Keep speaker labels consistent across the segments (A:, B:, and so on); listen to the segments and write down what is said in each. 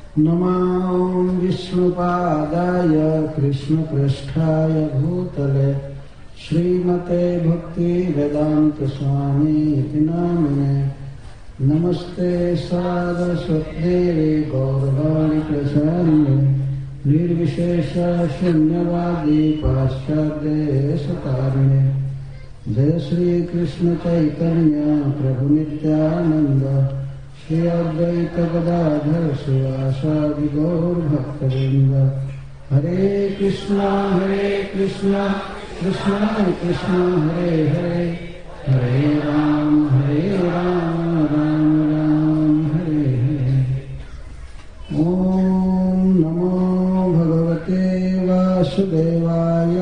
A: नमां विष्णुपादाय कृष्णपृष्ठाय भूतले श्रीमते भक्तिवेदान्तस्वामीति नामिने। नमस्ते सारस्वतीदेवे गौरवाणि प्रचारिणे निर्विशेष शून्यवादी पाश्चात्यदेशतारिणे। जय श्री कृष्ण चैतन्य प्रभु नित्यानंद श्री अद्वैत गदाधर शिवासादि गौर भक्तवृंद। हरे कृष्णा कृष्णा कृष्णा हरे हरे, हरे राम राम राम हरे हरे। ओम नमो भगवते वासुदेवाय।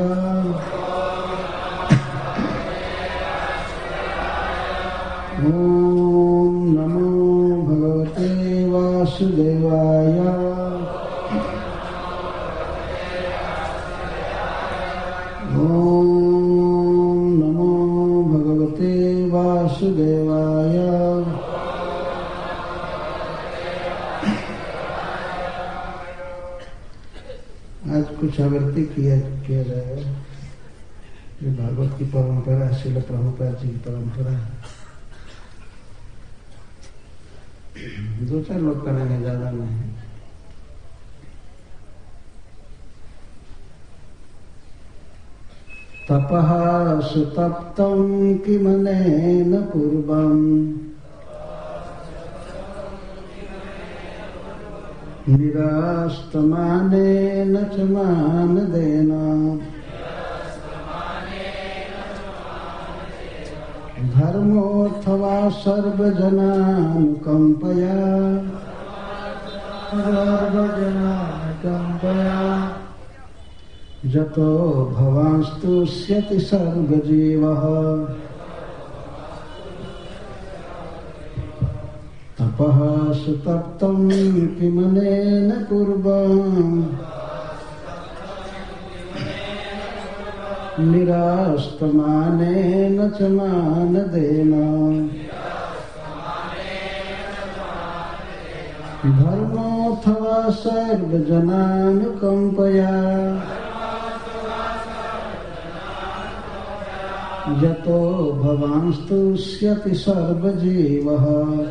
A: ओम नमो भगवते वासुदेवाय। ओम नमो भगवते वासुदेवाय। आज कुछ आवृत्ति किया जाएगा। ये भागवत की परंपरा, श्रील प्रभुपाद जी की परंपरा है। दो चार लोग करेंगे, ज्यादा नहीं। तपः सुतप्तं किमनेन पूर्वम् निरास्तमानेन च मानदेन धर्मोऽथवा सर्वजनानुकम्पया जतो भवांस्तुष्यति सर्वजीवः तपः सुतप्तं किमनेन पूर्वम् निरास्तमानेन च मानदेन धर्मोऽथवा सर्वजनानुकम्पया यतो भवांस्तुष्यति सर्वजीवः।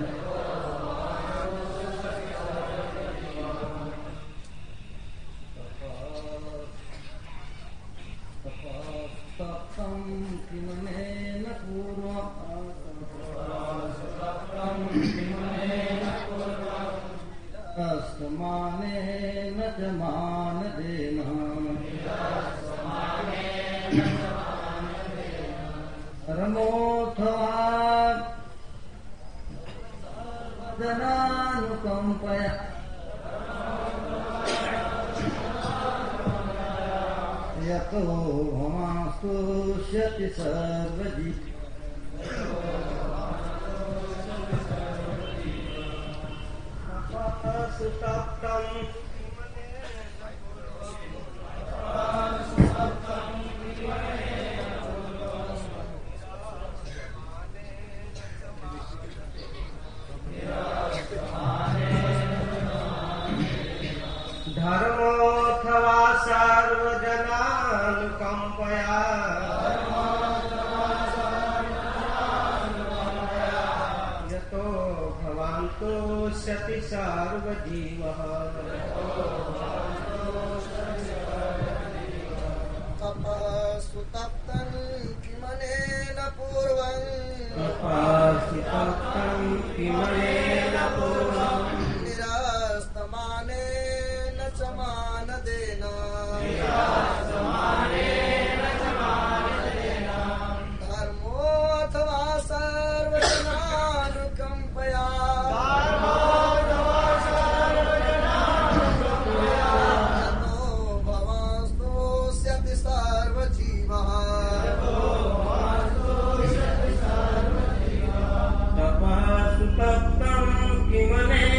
B: धर्मोऽथवा सर्वजनानुकम्पया यतो भवांस्तुष्यति सर्वजीवः।
C: तपः सुतप्तं किमनेन पूर्वम् निरास्तमानेन च मानदेन धर्मोऽथवा सर्वजनानुकम्पया यतो भवांस्तुष्यति सर्वजीवः।
B: तपः सुतप्तं किमनेन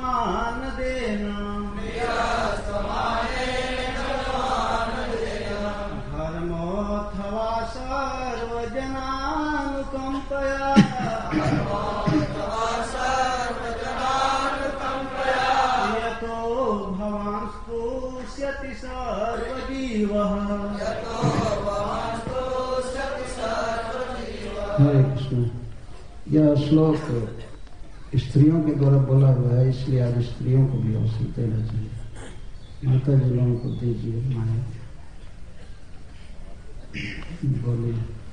B: समान देना धर्मोऽथवा सर्वजनानुकम्पया यतो भवान् स्पृश्यति सर्वजीवः।
A: हरे कृष्ण। यह श्लोक स्त्रियों के द्वारा बोला हुआ है, इसलिए आप स्त्रियों को भी अवसर देना चाहिए। माता जी लोगों को दीजिए माया बोलिए।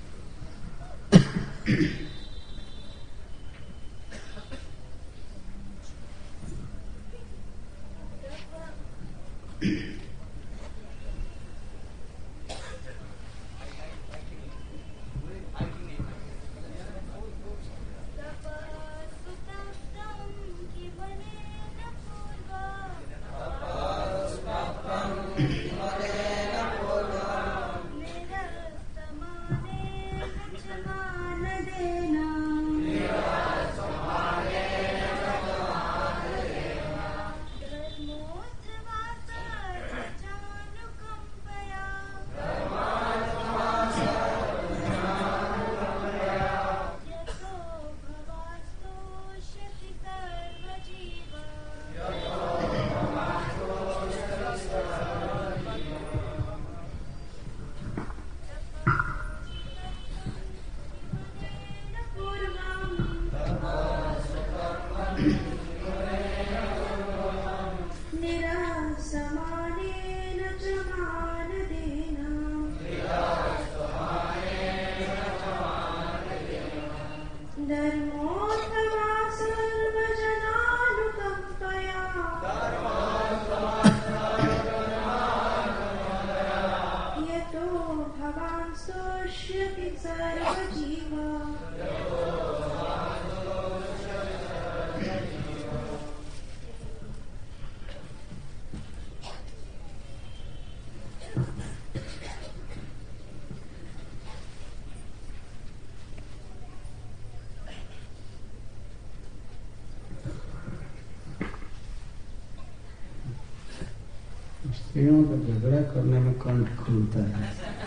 A: स्त्रियों का झगड़ा करने में कंठ खुलता है।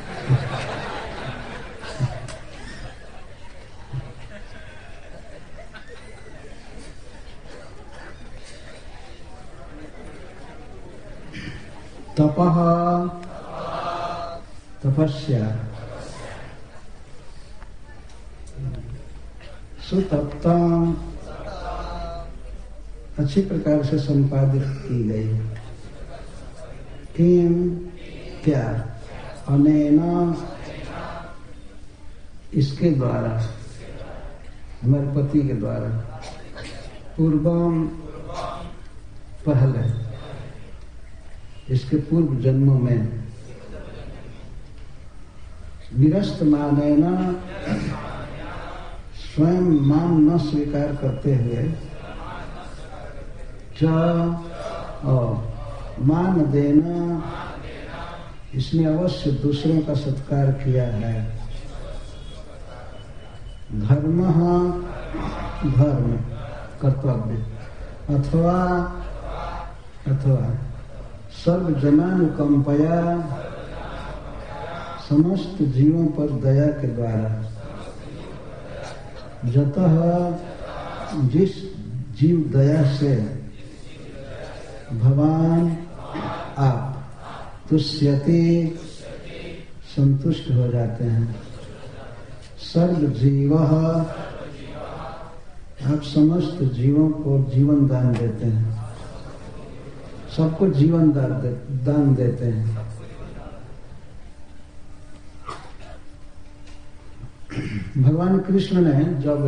A: तपः तपस्या सुतप्ता अच्छी प्रकार से संपादित की गई। किम क्या अनेना इसके द्वारा हमारे पति के द्वारा पूर्वम पहले इसके पूर्व जन्मों में निरस्त मानेना स्वयं मान न स्वीकार करते हुए और मान देना इसने अवश्य दूसरों का सत्कार किया है। धर्म धर्म कर्तव्य अथवा सर्वजनानुकंपया समस्त जीवों पर दया के द्वारा जतः जिस जीव दया से भगवान आप तुष्यति संतुष्ट हो जाते हैं। सर्व जीव आप समस्त जीवों को जीवन दान देते हैं, सबको जीवन दान देते हैं। भगवान कृष्ण ने जब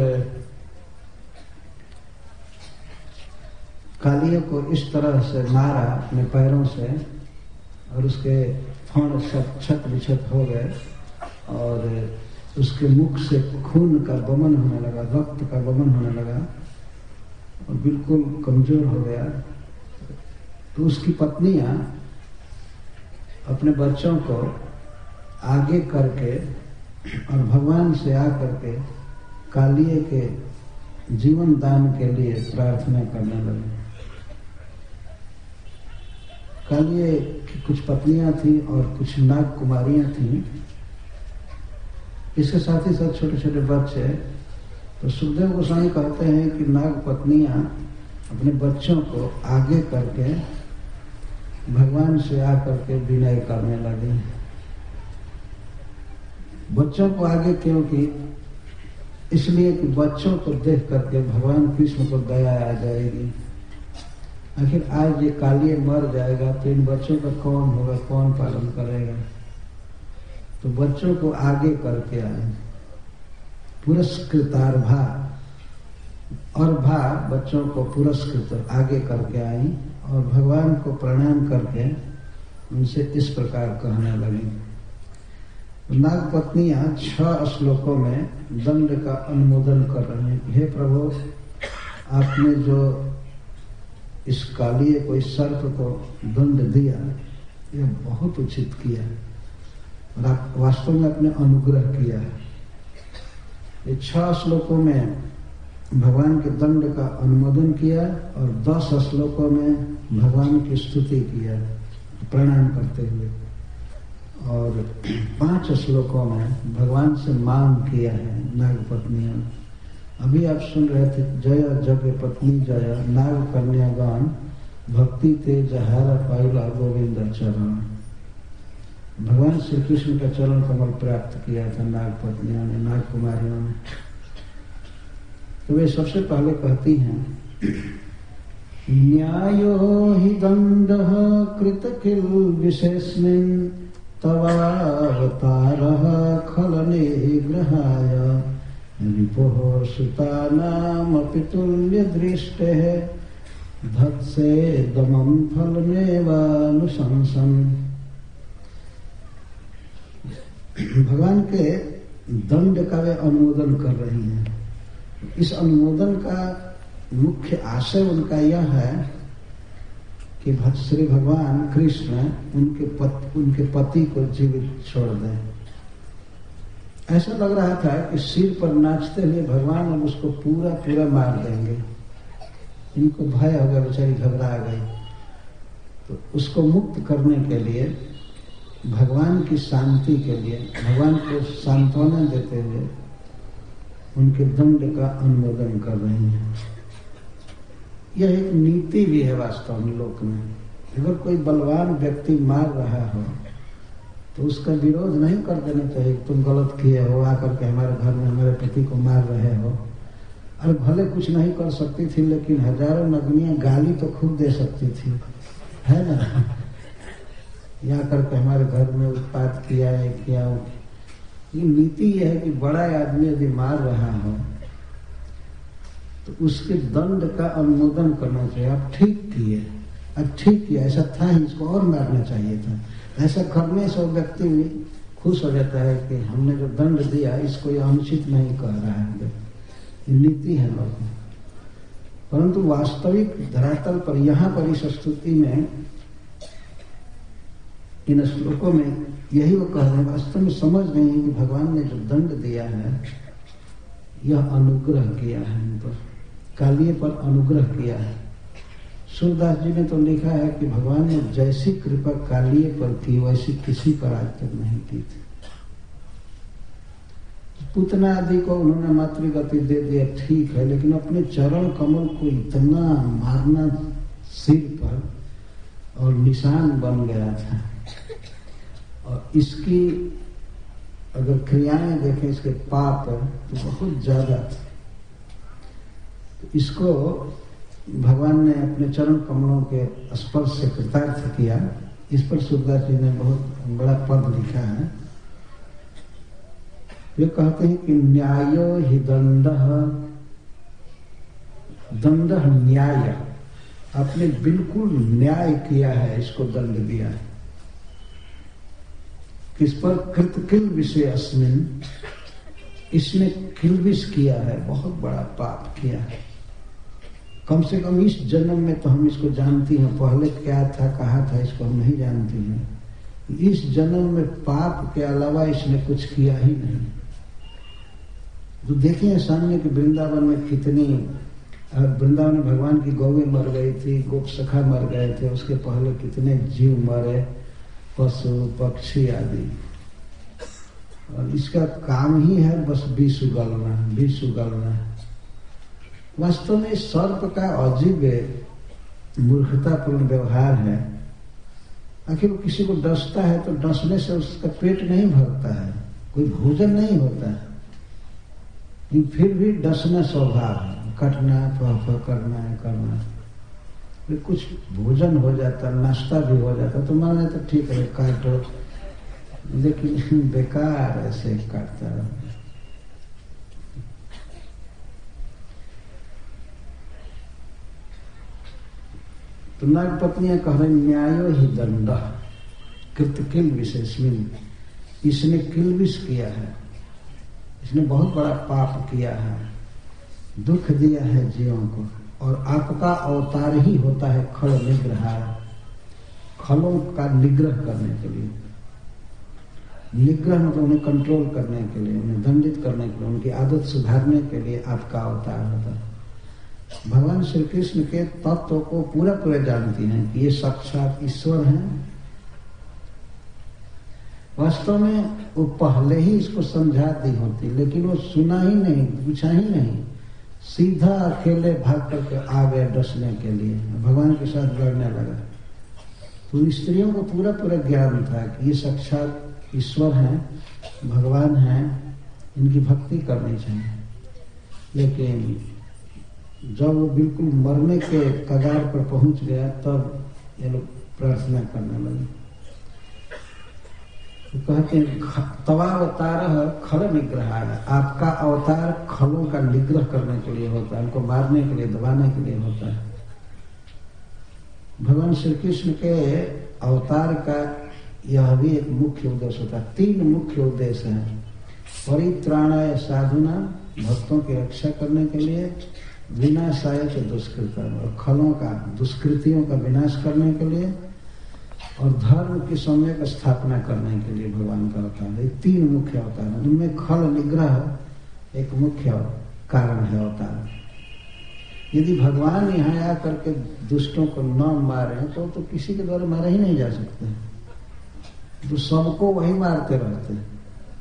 A: कालिया को इस तरह से मारा अपने पैरों से और उसके फण सब छत विछत हो गए और उसके मुख से खून का वमन होने लगा, रक्त का वमन होने लगा और बिल्कुल कमजोर हो गया, तो उसकी पत्नियां अपने बच्चों को आगे करके और भगवान से आकर के कालिये के जीवन दान के लिए प्रार्थना करने लगे। कालिए की कुछ पत्नियां थी और कुछ नाग कुमारियां थी, इसके साथ ही साथ छोटे छोटे बच्चे। तो सुखदेव गोस्वामी कहते हैं कि नाग पत्नियां अपने बच्चों को आगे करके भगवान से आकर के विनय करने लगी। बच्चों को आगे क्योंकि इसलिए कि बच्चों को देख करके भगवान कृष्ण को दया आ जाएगी। आखिर आज ये कालिए मर जाएगा तो इन बच्चों का कौन होगा, कौन पालन करेगा? तो बच्चों को आगे करके आए, पुरस्कृतार्भा, और भा बच्चों को पुरस्कृत आगे करके आई और भगवान को प्रणाम करके उनसे इस प्रकार कहने लगी। नाग पत्नियां 6 श्लोकों में दंड का अनुमोदन कर रहे हैं। हे प्रभु, आपने जो इस कालिए को, इस सर्प को दंड दिया, यह बहुत उचित किया और आप वास्तव में अपने अनुग्रह किया है। ये 6 श्लोकों में भगवान के दंड का अनुमोदन किया और 10 श्लोकों में भगवान की स्तुति किया प्रणाम करते हुए, और 5 श्लोकों में भगवान से मांग किया है नाग पत्नियों। अभी आप सुन रहे थे, जय जग पत्नी जय, नाग कन्यागान भक्ति तेज हारा पाइला गोविंद चरण। भगवान श्री कृष्ण का चरण कमल प्राप्त किया था नाग पत्नियों ने, नाग कुमारियों ने। तो वे सबसे पहले कहती हैं, न्यायो हि दंडः कृत किल विशेषमिन् तवावतारः खलने ग्रहाय रिपोः सुतानामपि तुल्य दृष्टेः धत्से दमं फलमेवानुशंसन्। भगवान के दंड का वे अनुमोदन कर रही हैं। इस अनुमोदन का मुख्य आशय उनका यह है कि श्री भगवान कृष्ण उनके पति को जीवित छोड़ दें। ऐसा लग रहा था कि सिर पर नाचते हुए भगवान अब उसको पूरा मार देंगे। इनको भय हो गया, बेचारी घबरा गई। तो उसको मुक्त करने के लिए, भगवान की शांति के लिए, भगवान को सांत्वना देते हुए उनके दंड का अनुमोदन कर रही हैं। यह एक नीति भी है वास्तव में लोक में। अगर कोई बलवान व्यक्ति मार रहा हो तो उसका विरोध नहीं कर देना चाहिए। तुम गलत किए हो, आकर के हमारे घर में हमारे पति को मार रहे हो। अरे भले कुछ नहीं कर सकती थी, लेकिन हजारों नगनियां गाली तो खूब दे सकती थी, है ना? या करके हमारे घर में उत्पात किया है, क्या हो। ये नीति यह है कि बड़ा आदमी यदि मार रहा हो तो उसके दंड का अनुमोदन करना चाहिए। आप ठीक किए, अब ठीक किया, ऐसा था ही, इसको और मारना चाहिए था। ऐसा करने से व्यक्ति खुश हो जाता है कि हमने जो दंड दिया इसको यह अनुचित नहीं कह रहा है। नीति है लोग, परंतु वास्तविक धरातल पर यहाँ पर इस स्तुति में, इन श्लोकों में यही वो कह रहे हैं। वास्तव में समझ नहीं है कि भगवान ने जो दंड दिया है यह अनुग्रह किया है, इन पर कालिए पर अनुग्रह किया है। सूरदास जी ने तो लिखा है कि भगवान ने जैसी कृपा कालिए पर की वैसी किसी पर आज तक नहीं की थी। पूतना आदि को उन्होंने मातृगति दे दिया, ठीक है, लेकिन अपने चरण कमल को इतना मारना सिर पर और निशान बन गया था। और इसकी अगर क्रियाएं देखें, इसके पाप तो बहुत ज्यादा थे। तो इसको भगवान ने अपने चरण कमलों के स्पर्श से कृतार्थ किया। इस पर सूरदास जी ने बहुत बड़ा पद लिखा है। वे कहते हैं कि न्यायो हि दंडः, दंडः न्याय, आपने बिल्कुल न्याय किया है, इसको दंड दिया है। किस पर? कृतकिल विषय अस्मिन, इसने किलबिश किया है, बहुत बड़ा पाप किया है। कम से कम इस जन्म में तो हम इसको जानती हैं, पहले क्या था कहा था इसको हम नहीं जानती हैं। इस जन्म में पाप के अलावा इसने कुछ किया ही नहीं। तो देखिए सामने के वृंदावन में कितनी वृंदावन में भगवान की गौएं मर गई थी, गोप सखा मर गए थे, उसके पहले कितने जीव मरे, पशु पक्षी आदि। और इसका काम ही है बस विष उगलना। वास्तव में सर्प का अजीब मूर्खतापूर्ण व्यवहार है। आखिर वो किसी को डसता है तो डसने से उसका पेट नहीं भरता है, कोई भोजन नहीं होता है, लेकिन फिर भी डसना स्वभाव है, कटना करना। फिर कुछ भोजन हो जाता, नाश्ता भी हो जाता तो मान तो ठीक है काटो, लेकिन बेकार ऐसे काटता है। तो नाग पत्नियां कह रही न्यायो ही दंड कृत किल विशेषमिन, इसने किलबिश किया है, इसने बहुत बड़ा पाप किया है, दुख दिया है जीवों को। और आपका अवतार ही होता है खल निग्रह, खलों का निग्रह करने के लिए। निग्रह मतलब उन्हें कंट्रोल करने के लिए, उन्हें दंडित करने के लिए, उनकी आदत सुधारने के लिए आपका अवतार होता है। भगवान श्री कृष्ण के तत्व को पूरा जानती हैं कि ये साक्षात ईश्वर हैं। वास्तव में वो पहले ही इसको समझा दी होती, लेकिन वो सुना ही नहीं, पूछा ही नहीं, सीधा अकेले भाग करके आ गए डसने के लिए, भगवान के साथ लड़ने लगा। तो स्त्रियों को पूरा ज्ञान था कि ये साक्षात ईश्वर हैं, भगवान हैं, इनकी भक्ति करनी चाहिए। लेकिन जब वो बिल्कुल मरने के कगार पर पहुंच गया तब ये लोग प्रार्थना करने लगे। तो कहते हैं तवावतार खल निग्रह, आपका अवतार खलों का निग्रह करने के लिए होता है, उनको मारने के लिए, दबाने के लिए होता है। भगवान श्री कृष्ण के अवतार का यह भी एक मुख्य उद्देश्य होता है। 3 मुख्य उद्देश्य हैं। परित्राणाय साधुना, भक्तों की रक्षा करने के लिए, विनाशाय च दुष्कृतम, और खलों का, दुष्कृतियों का विनाश करने के लिए, और धर्म की सम्यक स्थापना करने के लिए भगवान का अवतार है। 3 मुख्य अवतार है, उनमें खल निग्रह एक मुख्य कारण है अवतार। यदि भगवान यहाँ आकर के दुष्टों को न मारे तो किसी के द्वारा मारे ही नहीं जा सकते, तो सबको वही मारते रहते हैं।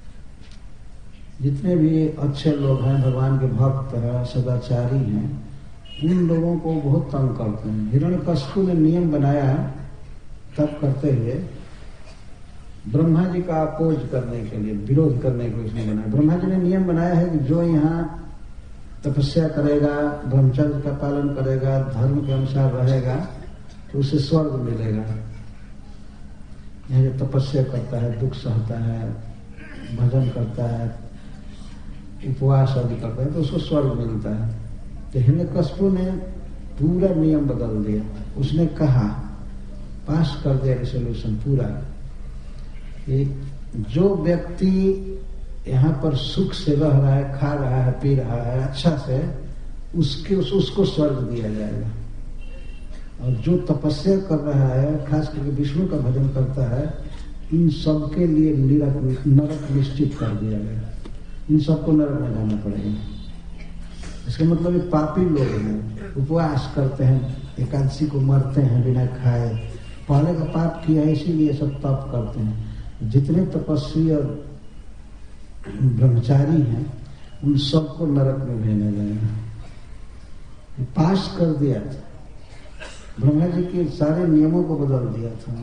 A: जितने भी अच्छे लोग हैं, भगवान के भक्त हैं, सदाचारी हैं, उन लोगों को बहुत तंग करते हैं। हिरण्यकशिपु ने नियम बनाया तब करते हुए, ब्रह्मा जी का अपोज करने के लिए, विरोध करने के लिए उसने बनाया। ब्रह्मा जी ने नियम बनाया है कि जो यहाँ तपस्या करेगा, ब्रह्मचर्य का पालन करेगा, धर्म के अनुसार रहेगा, तो उसे स्वर्ग मिलेगा। यहाँ जो तपस्या करता है, दुख सहता है, भजन करता है, उपवास आदि करता है, तो उसको स्वर्ग मिलता है। तो हिरण्यकशिपु ने पूरा नियम बदल दिया। उसने कहा, पास कर दिया रिजोल्यूशन पूरा, कि जो व्यक्ति यहाँ पर सुख से रह रहा है, खा रहा है, पी रहा है अच्छा से, उसको स्वर्ग दिया जाएगा। और जो तपस्या कर रहा है, खास करके विष्णु का भजन करता है, इन सबके लिए नरक निश्चित कर दिया गया। इन सबको नरक में जाना पड़ेगा। इसका मतलब ये पापी लोग हैं, उपवास करते हैं, एकादशी को मरते हैं बिना खाए, पहले का पाप किया है इसीलिए सब तप करते हैं। जितने तपस्वी और ब्रह्मचारी हैं उन सबको नरक में भेजा जाएगा। पास कर दिया था, ब्रह्मा जी के सारे नियमों को बदल दिया था।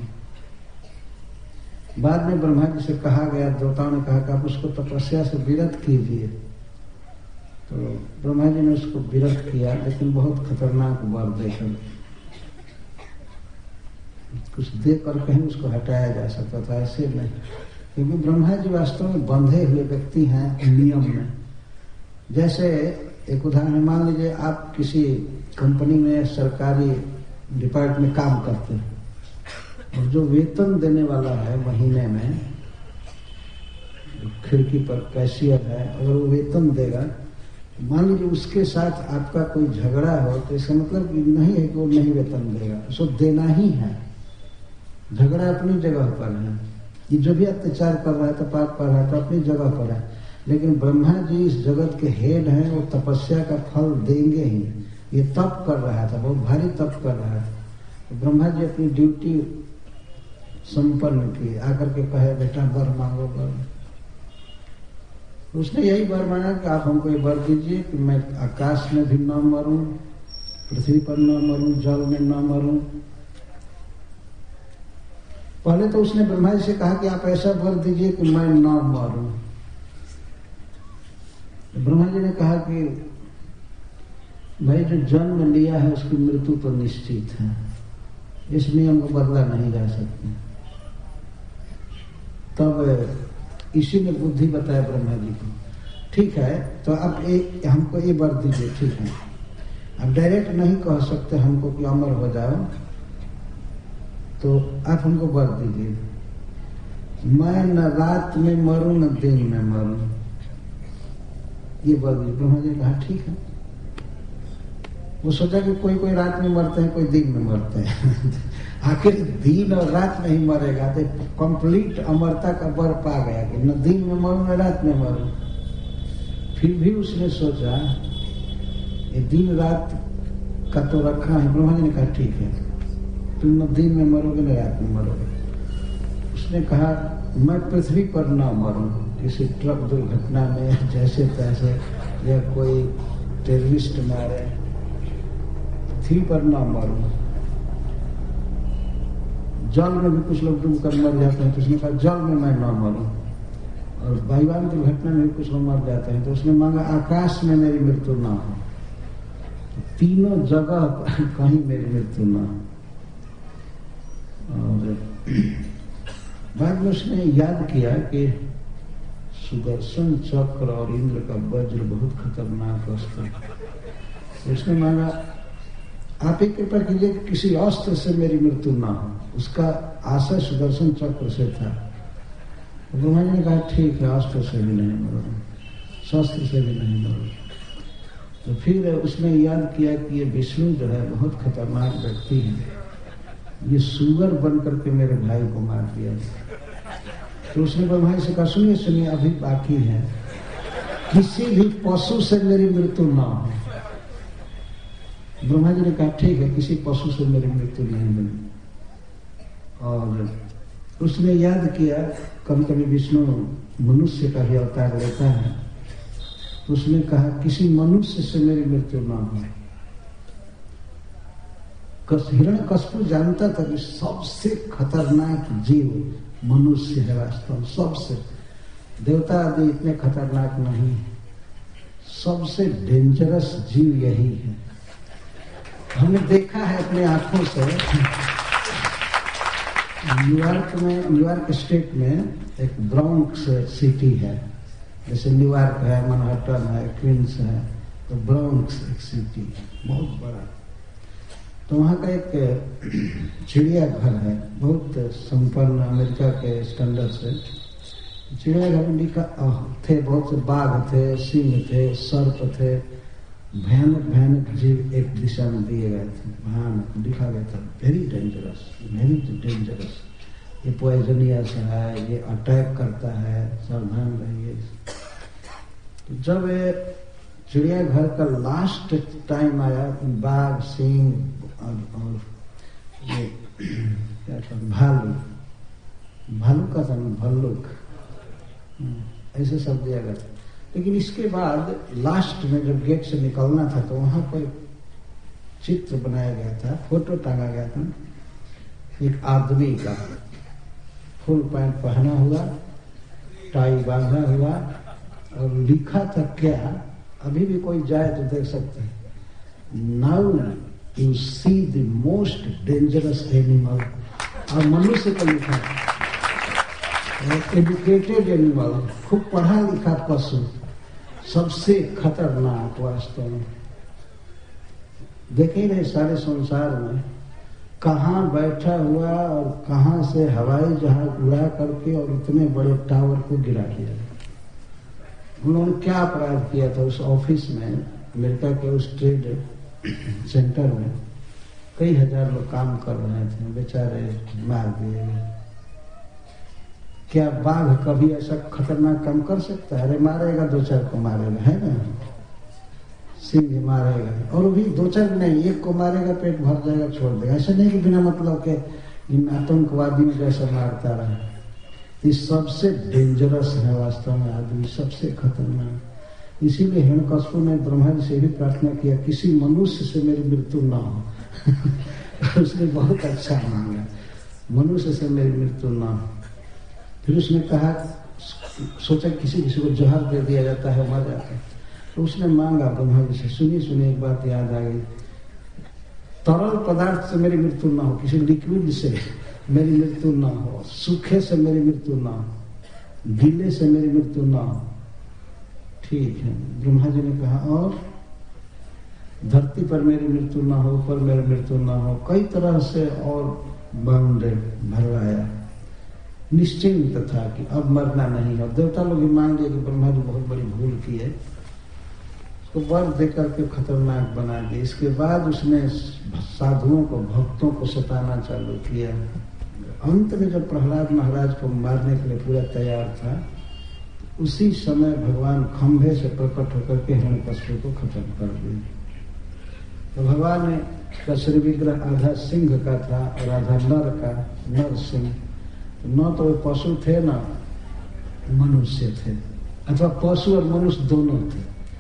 A: बाद में ब्रह्मा जी से कहा गया, देवताओं ने कहा कि आप उसको तपस्या से विरत कीजिए। तो ब्रह्मा जी ने उसको विरत किया, लेकिन बहुत खतरनाक वर देकर, कुछ देकर कहीं उसको हटाया जा सकता था, ऐसे नहीं। क्योंकि ब्रह्मा जी वास्तव में बंधे हुए व्यक्ति हैं नियम में। जैसे एक उदाहरण मान लीजिए, आप किसी कंपनी में सरकारी डिपार्टमेंट में काम करते हैं, और जो वेतन देने वाला है महीने में, खिड़की पर कैशियर है, अगर वो वेतन देगा, मान लीजिए उसके साथ आपका कोई झगड़ा हो, तो इसका मतलब नहीं है कि वो नहीं वेतन देगा, उसको देना ही है। झगड़ा अपनी जगह पर है, ये जो भी अत्याचार कर रहा है तो पाप कर रहा है तो अपनी जगह पर है। लेकिन ब्रह्मा जी इस जगत के हेड हैं, वो तपस्या का फल देंगे ही। ये तप कर रहा था, बहुत भारी तप कर रहा है। तो ब्रह्मा जी अपनी ड्यूटी संपन्न की, आकर के कहे बेटा वर मांगो वर। उसने यही वर मांगा कि आप हमको ये वर दीजिए कि मैं आकाश में भी न मरूं, पृथ्वी पर न मरूं, जल में न मरूं। पहले तो उसने ब्रह्मा जी से कहा कि आप ऐसा वर दीजिए कि मैं न मरूं। ब्रह्मा जी ने कहा कि भाई जो जन्म लिया है उसकी मृत्यु तो निश्चित है, इस नियम को बदला नहीं जा सकता। तब इसी ने बुद्धि बताया ब्रह्मा जी को, ठीक है तो अब हमको ये वर दीजिए, ठीक है। अब डायरेक्ट नहीं कह सकते हमको कि अमर हो जाओ, तो आप हमको वर दीजिए, मैं न रात में मरूं न दिन में मरूं, ये वर दीजिए। ब्रह्मा जी ने कहा ठीक है। वो सोचा कि कोई कोई रात में मरते हैं, कोई दिन में मरते हैं आखिर दिन और रात में ही मरेगा, तो कंप्लीट अमरता का वर पा गया कि न दिन में मरूं न रात में मरूं। फिर भी उसने सोचा ये दिन रात का तो रखा है। ब्रह्मा जी ने कहा ठीक है, तुम न दिन में मरोगे न रात में मरोगे। उसने कहा मैं पृथ्वी पर न मरूं, किसी ट्रक दुर्घटना में जैसे तैसे, या कोई टेररिस्ट मारे, पृथ्वी पर न मरूं। जल में भी कुछ लोग डूब कर मर जाते हैं, तो उसने कहा जल में मैं न मरूं। और वायुयान दुर्घटना में भी कुछ लोग मर जाते हैं, तो उसने मांगा आकाश में मेरी मृत्यु न हो, तीनों जगह कहीं मेरी मृत्यु न हो। और बाद में उसने याद किया कि सुदर्शन चक्र और इंद्र का वज्र बहुत खतरनाक अस्त्र। उसने मांगा आप ही कृपा कीजिए कि किसी अस्त्र से मेरी मृत्यु ना हो। उसका आशय सुदर्शन चक्र से था। ब्रह्मा जी ने कहा ठीक है, अस्त्र से भी नहीं मरोगे, शस्त्र से भी नहीं मरोगे। तो फिर उसने याद किया कि ये विष्णु जो है बहुत खतरनाक व्यक्ति है, ये सुअर बन करके मेरे भाई को मार दिया। तो उसने ब्रह्मा जी से कहा सुनिए सुनिए, अभी बाकी है, किसी भी पशु से मेरी मृत्यु ना हो। ब्रह्मा जी ने कहा ठीक है, किसी पशु से मेरी मृत्यु नहीं मिली। और उसने याद किया कभी कभी विष्णु मनुष्य का भी अवतार लेता है, तो उसने कहा किसी मनुष्य से मेरी मृत्यु ना हो। हिरण्यकश्यप जानता था कि सबसे खतरनाक जीव मनुष्य है, वास्तव सबसे, देवता आदि इतने खतरनाक नहीं, सबसे डेंजरस जीव यही है। हमने देखा है अपने आंखों से, न्यूयॉर्क स्टेट में एक ब्रॉन्क्स सिटी है, जैसे न्यूयॉर्क है, मैनहट्टन है, क्वींस है, तो ब्रॉन्क्स एक सिटी बहुत बड़ा। तो वहाँ का एक चिड़ियाघर है, बहुत संपन्न अमेरिका के स्टैंडर्ड से। चिड़ियाघर में लिखा थे, बहुत से बाघ थे, सिंह थे, सर्प थे, भयानक भयानक जीव एक दिशा में दिए गए थे, भयानक लिखा गया था, वेरी डेंजरस, वेरी डेंजरस, ये पॉइजनियस है, ये अटैक करता है, सावधान रहिए। तो जब ये चिड़ियाघर का लास्ट टाइम आया, बाघ, सिंह और ये क्या था, भालू का था, भल्लुक, ऐसे सब दिया गया था। लेकिन इसके बाद लास्ट में जब गेट से निकलना था, तो वहां पर चित्र बनाया गया था, फोटो टांगा गया था एक आदमी का, फुल पैंट पहना हुआ, टाई बांधा हुआ, और लिखा था क्या, अभी भी कोई जाए तो देख सकते हैं, now you see the most dangerous animal. और मनुष्य को लिखा, एजुकेटेड एनिमल, खूब पढ़ा लिखा पशु, सबसे खतरनाक। वास्तव में देखे नहीं सारे संसार में कहाँ बैठा हुआ और कहाँ से हवाई जहाज उड़ा करके और इतने बड़े टावर को गिरा दिया। उन्होंने क्या अपराध किया था उस ऑफिस में, अमेरिका के उस ट्रेड सेंटर में कई हजार लोग काम कर रहे थे, बेचारे मार दिए गए। क्या बाघ कभी ऐसा खतरनाक काम कर सकता है? अरे मारेगा, दो चार को मारेगा, है ना। सिंह मारेगा, और वो भी 2-4 नहीं, एक को मारेगा पेट भर जाएगा छोड़ देगा। ऐसा नहीं कि बिना मतलब के इन आतंकवादियों जैसा मारता रहे। ये सबसे डेंजरस है वास्तव में आदमी, सबसे खतरनाक। इसीलिए हिरण्यकश्यप ने ब्रह्मा जी से भी प्रार्थना किया, किसी मनुष्य से मेरी मृत्यु न हो। उसने बहुत अच्छा मांगा, मनुष्य से मेरी मृत्यु न हो। फिर उसने कहा, सोचा किसी को जहर दे दिया जाता है, मर जाता है, तो उसने मांगा ब्रह्मा जी से, सुनिए एक बात याद आ गई, तरल पदार्थ से मेरी मृत्यु ना हो, किसी लिक्विड से मेरी मृत्यु ना हो, सूखे से मेरी मृत्यु ना हो, गीले से मेरी मृत्यु ना हो। ठीक है, ब्रह्मा जी ने कहा और धरती पर मेरी मृत्यु ना हो, ऊपर मेरी मृत्यु ना हो, कई तरह से और बाउंड्री भरवाया। निश्चिंत था कि अब मरना नहीं है। देवता लोग भी मान लिए कि ब्रह्मा जी बहुत बड़ी भूल की है, उसको वर देकर के खतरनाक बना दिया। इसके बाद उसने साधुओं को, भक्तों को सताना चालू किया। अंत में जब प्रहलाद महाराज को मारने के लिए पूरा तैयार था, उसी समय भगवान खंभे से प्रकट होकर के हिरण्यकश्यप को खत्म कर दिया। तो भगवान ने का श्री विग्रह आधा सिंह का था और आधा नर का, नर सिंह। न तो वो पशु थे न मनुष्य थे, अथवा पशु और मनुष्य दोनों थे।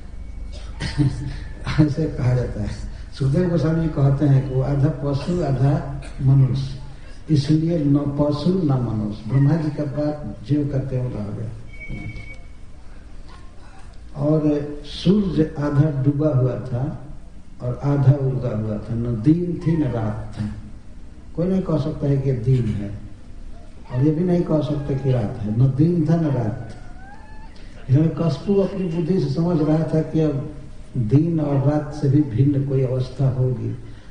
A: ऐसे कहा जाता है। सुखदेव गोस्वामी जी कहते हैं कि वो आधा पशु आधा मनुष्य, इसलिए न पशु न मनुष्य। ब्रह्मा जी का बात जीव करते हुए रह गया। और सूर्य आधा डूबा हुआ था और आधा उगा हुआ था, न दिन थी न रात था। कोई नहीं कह सकता है कि दिन है, और ये भी नहीं कह सकते कि रात है। न दिन था न रात था। हिरण्यकश्यप अपनी बुद्धि से समझ रहा था कि अब दिन और रात से भी भिन्न कोई अवस्था होगी।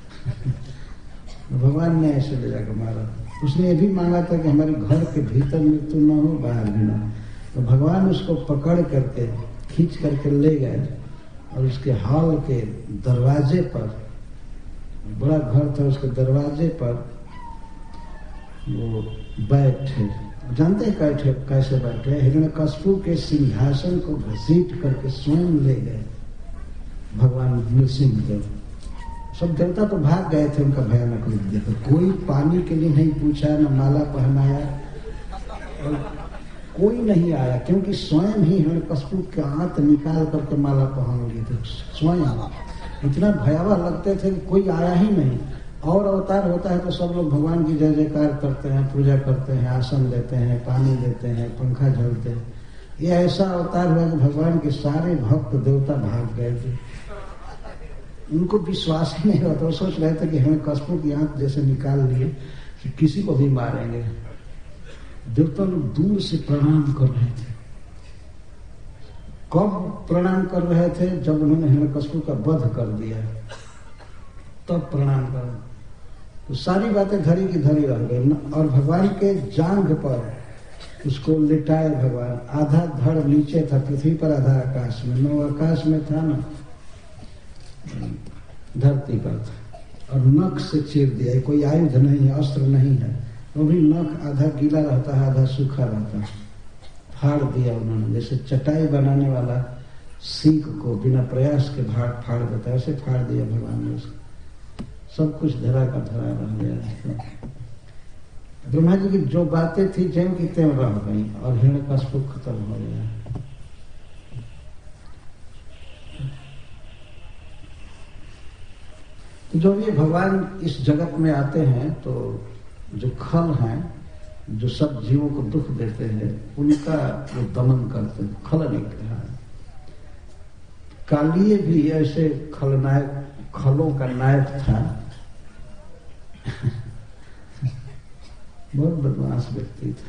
A: भगवान ने ऐसे ले जाकर मारा। उसने ये भी मांगा था कि हमारे घर के भीतर मृत्यु न हो, बाहर भी न हो। तो भगवान उसको पकड़ करके खींच करके ले गए और उसके हॉल के दरवाजे पर, बड़ा घर था, उसके दरवाजे पर वो बैठे। जानते हैं कैसे बैठे? हिरण्यकश्यप के सिंहासन को घसीट करके स्वयं ले गए भगवान नृसिंहदेव। सब देवता तो भाग गए थे उनका भयानक रूप देखकर। कोई पानी के लिए नहीं पूछा, न माला पहनाया, और कोई नहीं आया, क्योंकि स्वयं ही हिरण्यकश्यप के हाथ निकाल करके माला पहन लिए थे। स्वयं इतना भयावह लगते थे कि कोई आया ही नहीं। और अवतार होता है तो सब लोग भगवान की जय जयकार करते हैं, पूजा करते हैं, आसन देते हैं, पानी देते हैं, पंखा झलते हैं। ये ऐसा अवतार हुआ कि भगवान के सारे भक्त देवता भाग गए थे। उनको विश्वास ही नहीं होता। वो सोच रहे थे कि हमें कश्यप की आंख जैसे निकाल लिए कि किसी को भी मारेंगे। देवता लोग दूर से प्रणाम कर रहे थे। कब प्रणाम कर रहे थे? जब उन्होंने हिरण्यकश्यप का वध कर दिया, तब प्रणाम कर। तो सारी बातें धरी की धरी रह गई। और भगवान के जांघ पर उसको लिटाए भगवान। आधा धड़ नीचे था पृथ्वी पर, आधा आकाश में। न आकाश में था न धरती पर था। और नख से चीर दिया। कोई आयुध नहीं है, अस्त्र नहीं है, वो भी नख आधा गीला रहता है, आधा सूखा रहता है। फाड़ दिया उन्होंने, जैसे चटाई बनाने वाला सीख को बिना प्रयास के फाड़ देता है, ऐसे फाड़ दिया भगवान ने उसको। सब कुछ धरा का धरा रह गया। ब्रह्मा जी की जो बातें थी ज्यों की त्यों रह गई और हिरण्यकश्यप खत्म हो गया। तो जब ये भगवान इस जगत में आते हैं तो जो खल हैं, जो सब जीवों को दुख देते हैं, उनका वो दमन करते हैं। खल निग्रह। कालिए भी ऐसे खलनायक, खलों का नायक था। बहुत बदमाश व्यक्ति था।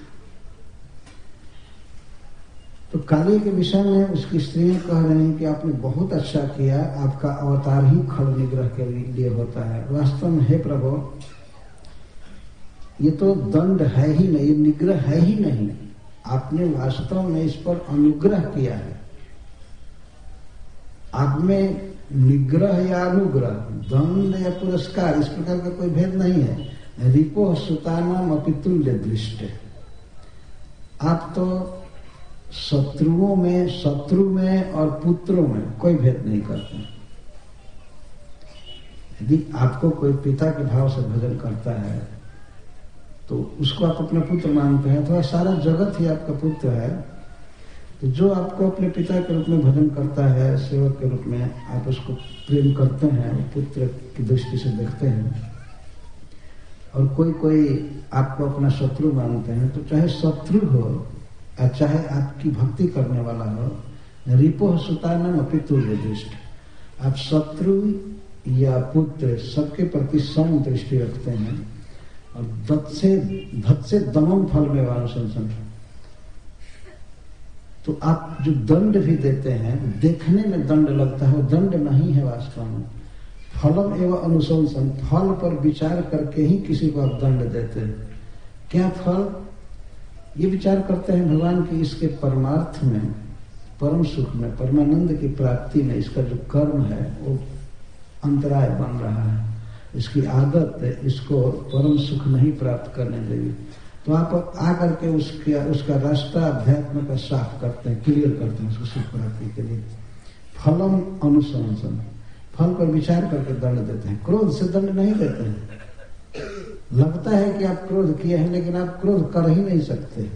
A: तो काली के विषय में उसकी स्त्रियां कह रही हैं कि आपने बहुत अच्छा किया, आपका अवतार ही खल निग्रह के लिए होता है। वास्तव में हे प्रभु, ये तो दंड है ही नहीं, ये निग्रह है ही नहीं। आपने वास्तव में इस पर अनुग्रह किया है। आप में निग्रह या अनुग्रह, दंड या पुरस्कार, इस प्रकार का कोई भेद नहीं है। रिपो सुतानाम अपितुल्य दृष्ट। आप तो शत्रु में और पुत्रों में कोई भेद नहीं करते। यदि आपको कोई पिता के भाव से भजन करता है तो उसको आप अपना पुत्र मानते हैं, तो सारा जगत ही आपका पुत्र है। तो जो आपको अपने पिता के रूप में भजन करता है, सेवक के रूप में आप उसको प्रेम करते हैं, पुत्र की दृष्टि से देखते हैं। और कोई कोई आपको अपना शत्रु मानते हैं, तो चाहे शत्रु हो या चाहे आपकी भक्ति करने वाला हो, रिपो सुतानम अपि तुल्य दृष्टि, आप शत्रु या पुत्र सबके प्रति सम दृष्टि रखते हैं। और धत से दमम फल में वानुशंसन, तो आप जो दंड भी देते हैं, देखने में दंड लगता है, वो दंड नहीं है वास्तव में। फलम एवं अनुशंसन, फल पर विचार करके ही किसी को आप दंड देते हैं। क्या फल? ये विचार करते हैं भगवान की इसके परमार्थ में, परम सुख में, परमानंद की प्राप्ति में इसका जो कर्म है वो अंतराय बन रहा है, इसकी आदत है, इसको परम सुख नहीं प्राप्त करने देगी। तो आप आकर के उसका रास्ता अध्यात्म का साफ करते हैं, क्लियर करते हैं उसको सुख प्राप्ति के लिए। फलम अनुशंसन, फल पर विचार करके दंड देते हैं। क्रोध से दंड नहीं देते हैं। लगता है कि आप क्रोध किए हैं, लेकिन आप क्रोध कर ही नहीं सकते,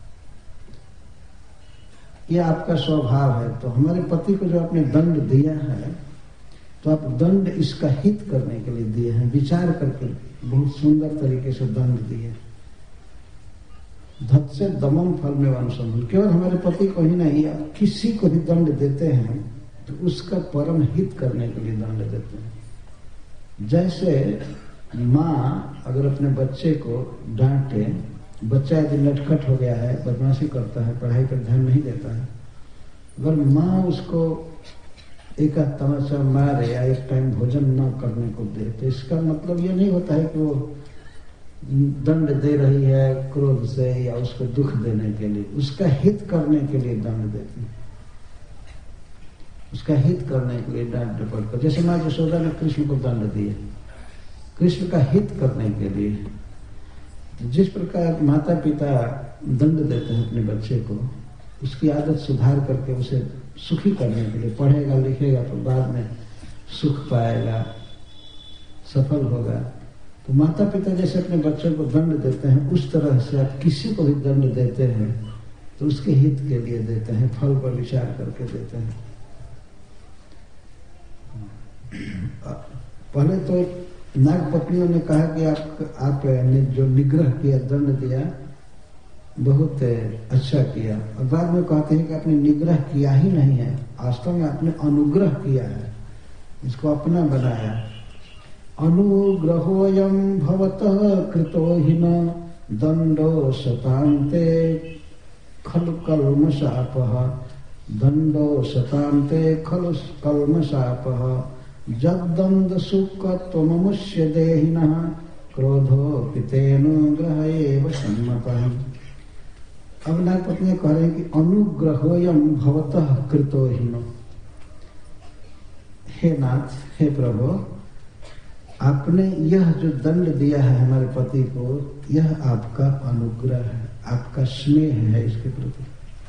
A: ये आपका स्वभाव है। तो हमारे पति को जो आपने दंड दिया है, तो आप दंड इसका हित करने के लिए दिए हैं, विचार करके बहुत सुंदर तरीके से दंड दिए। धत से दमम फल में वानुशंसन, केवल हमारे पति को ही नहीं, आप किसी को भी दंड देते हैं तो उसका परम हित करने के लिए दंड देते हैं। जैसे माँ अगर अपने बच्चे को डांटे, बच्चा यदि नटखट हो गया है, बदमाशी करता है, पढ़ाई पर ध्यान नहीं देता है, अगर माँ उसको एक तमाचा मारे या एक टाइम भोजन न करने को दे, तो इसका मतलब ये नहीं होता है कि वो दंड दे रही है क्रोध से या उसको दुख देने के लिए, उसका हित करने के लिए दंड देती है, उसका हित करने के लिए डांट डपट कर। जैसे माँ यशोदा ने कृष्ण को दंड दिए, कृष्ण का हित करने के लिए। जिस प्रकार माता पिता दंड देते हैं अपने बच्चे को, उसकी आदत सुधार करके उसे सुखी करने के लिए, पढ़ेगा लिखेगा तो बाद में सुख पाएगा, सफल होगा। तो माता पिता जैसे अपने बच्चों को दंड देते हैं, उस तरह से आप किसी को भी दंड देते हैं तो उसके हित के लिए देते हैं, फल पर विचार करके देते हैं। पहले तो नाग पत्नियों ने कहा कि आप ने जो निग्रह किया, दंड दिया, बहुत अच्छा किया। और बाद में कहते हैं कि आपने निग्रह किया ही नहीं है, वास्तव में आपने अनुग्रह किया है, इसको अपना बनाया। अनुग्रहोयम भवतः कृतो हि न दंडो शतान्ते खलु कल्मषापः, दंडो शतान्ते खलु कल्मषापः, जगदंड सुखत्वममुष्य देहिनः क्रोधो पितेनुग्रह एव सम्मतः। अब नाग पत्नी कह रहे हैं कि अनुग्रहोयम भवतः कृतो हि न, हे नाथ, हे प्रभु, आपने यह जो दंड दिया है हमारे पति को, यह आपका अनुग्रह है, आपका स्नेह है इसके प्रति।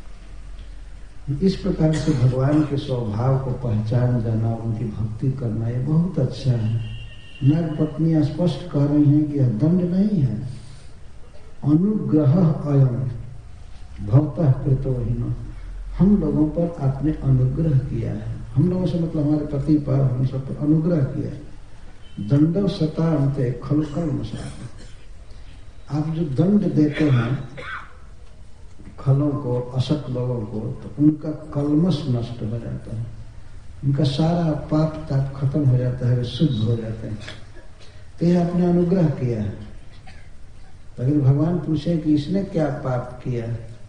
A: इस प्रकार से भगवान के स्वभाव को पहचान जाना, उनकी भक्ति करना, ये बहुत अच्छा है। नाग पत्नियां स्पष्ट कह रही हैं कि यह दंड नहीं है, अनुग्रह अयम भवतः कृतो हि न, हम लोगों पर आपने अनुग्रह किया है। हम लोगों से मतलब हमारे पति पर, हम सब पर अनुग्रह किया है। दंडो शतान्ते खलु कल्मषापः, आप जो दंड देते हैं खलों को, असत लोगों को, तो उनका कल्मश नष्ट हो जाता है, उनका सारा पाप ताप खत्म हो जाता है, वे शुद्ध हो जाते हैं। तो यह आपने अनुग्रह किया है। अगर भगवान पूछे कि इसने क्या पाप किया,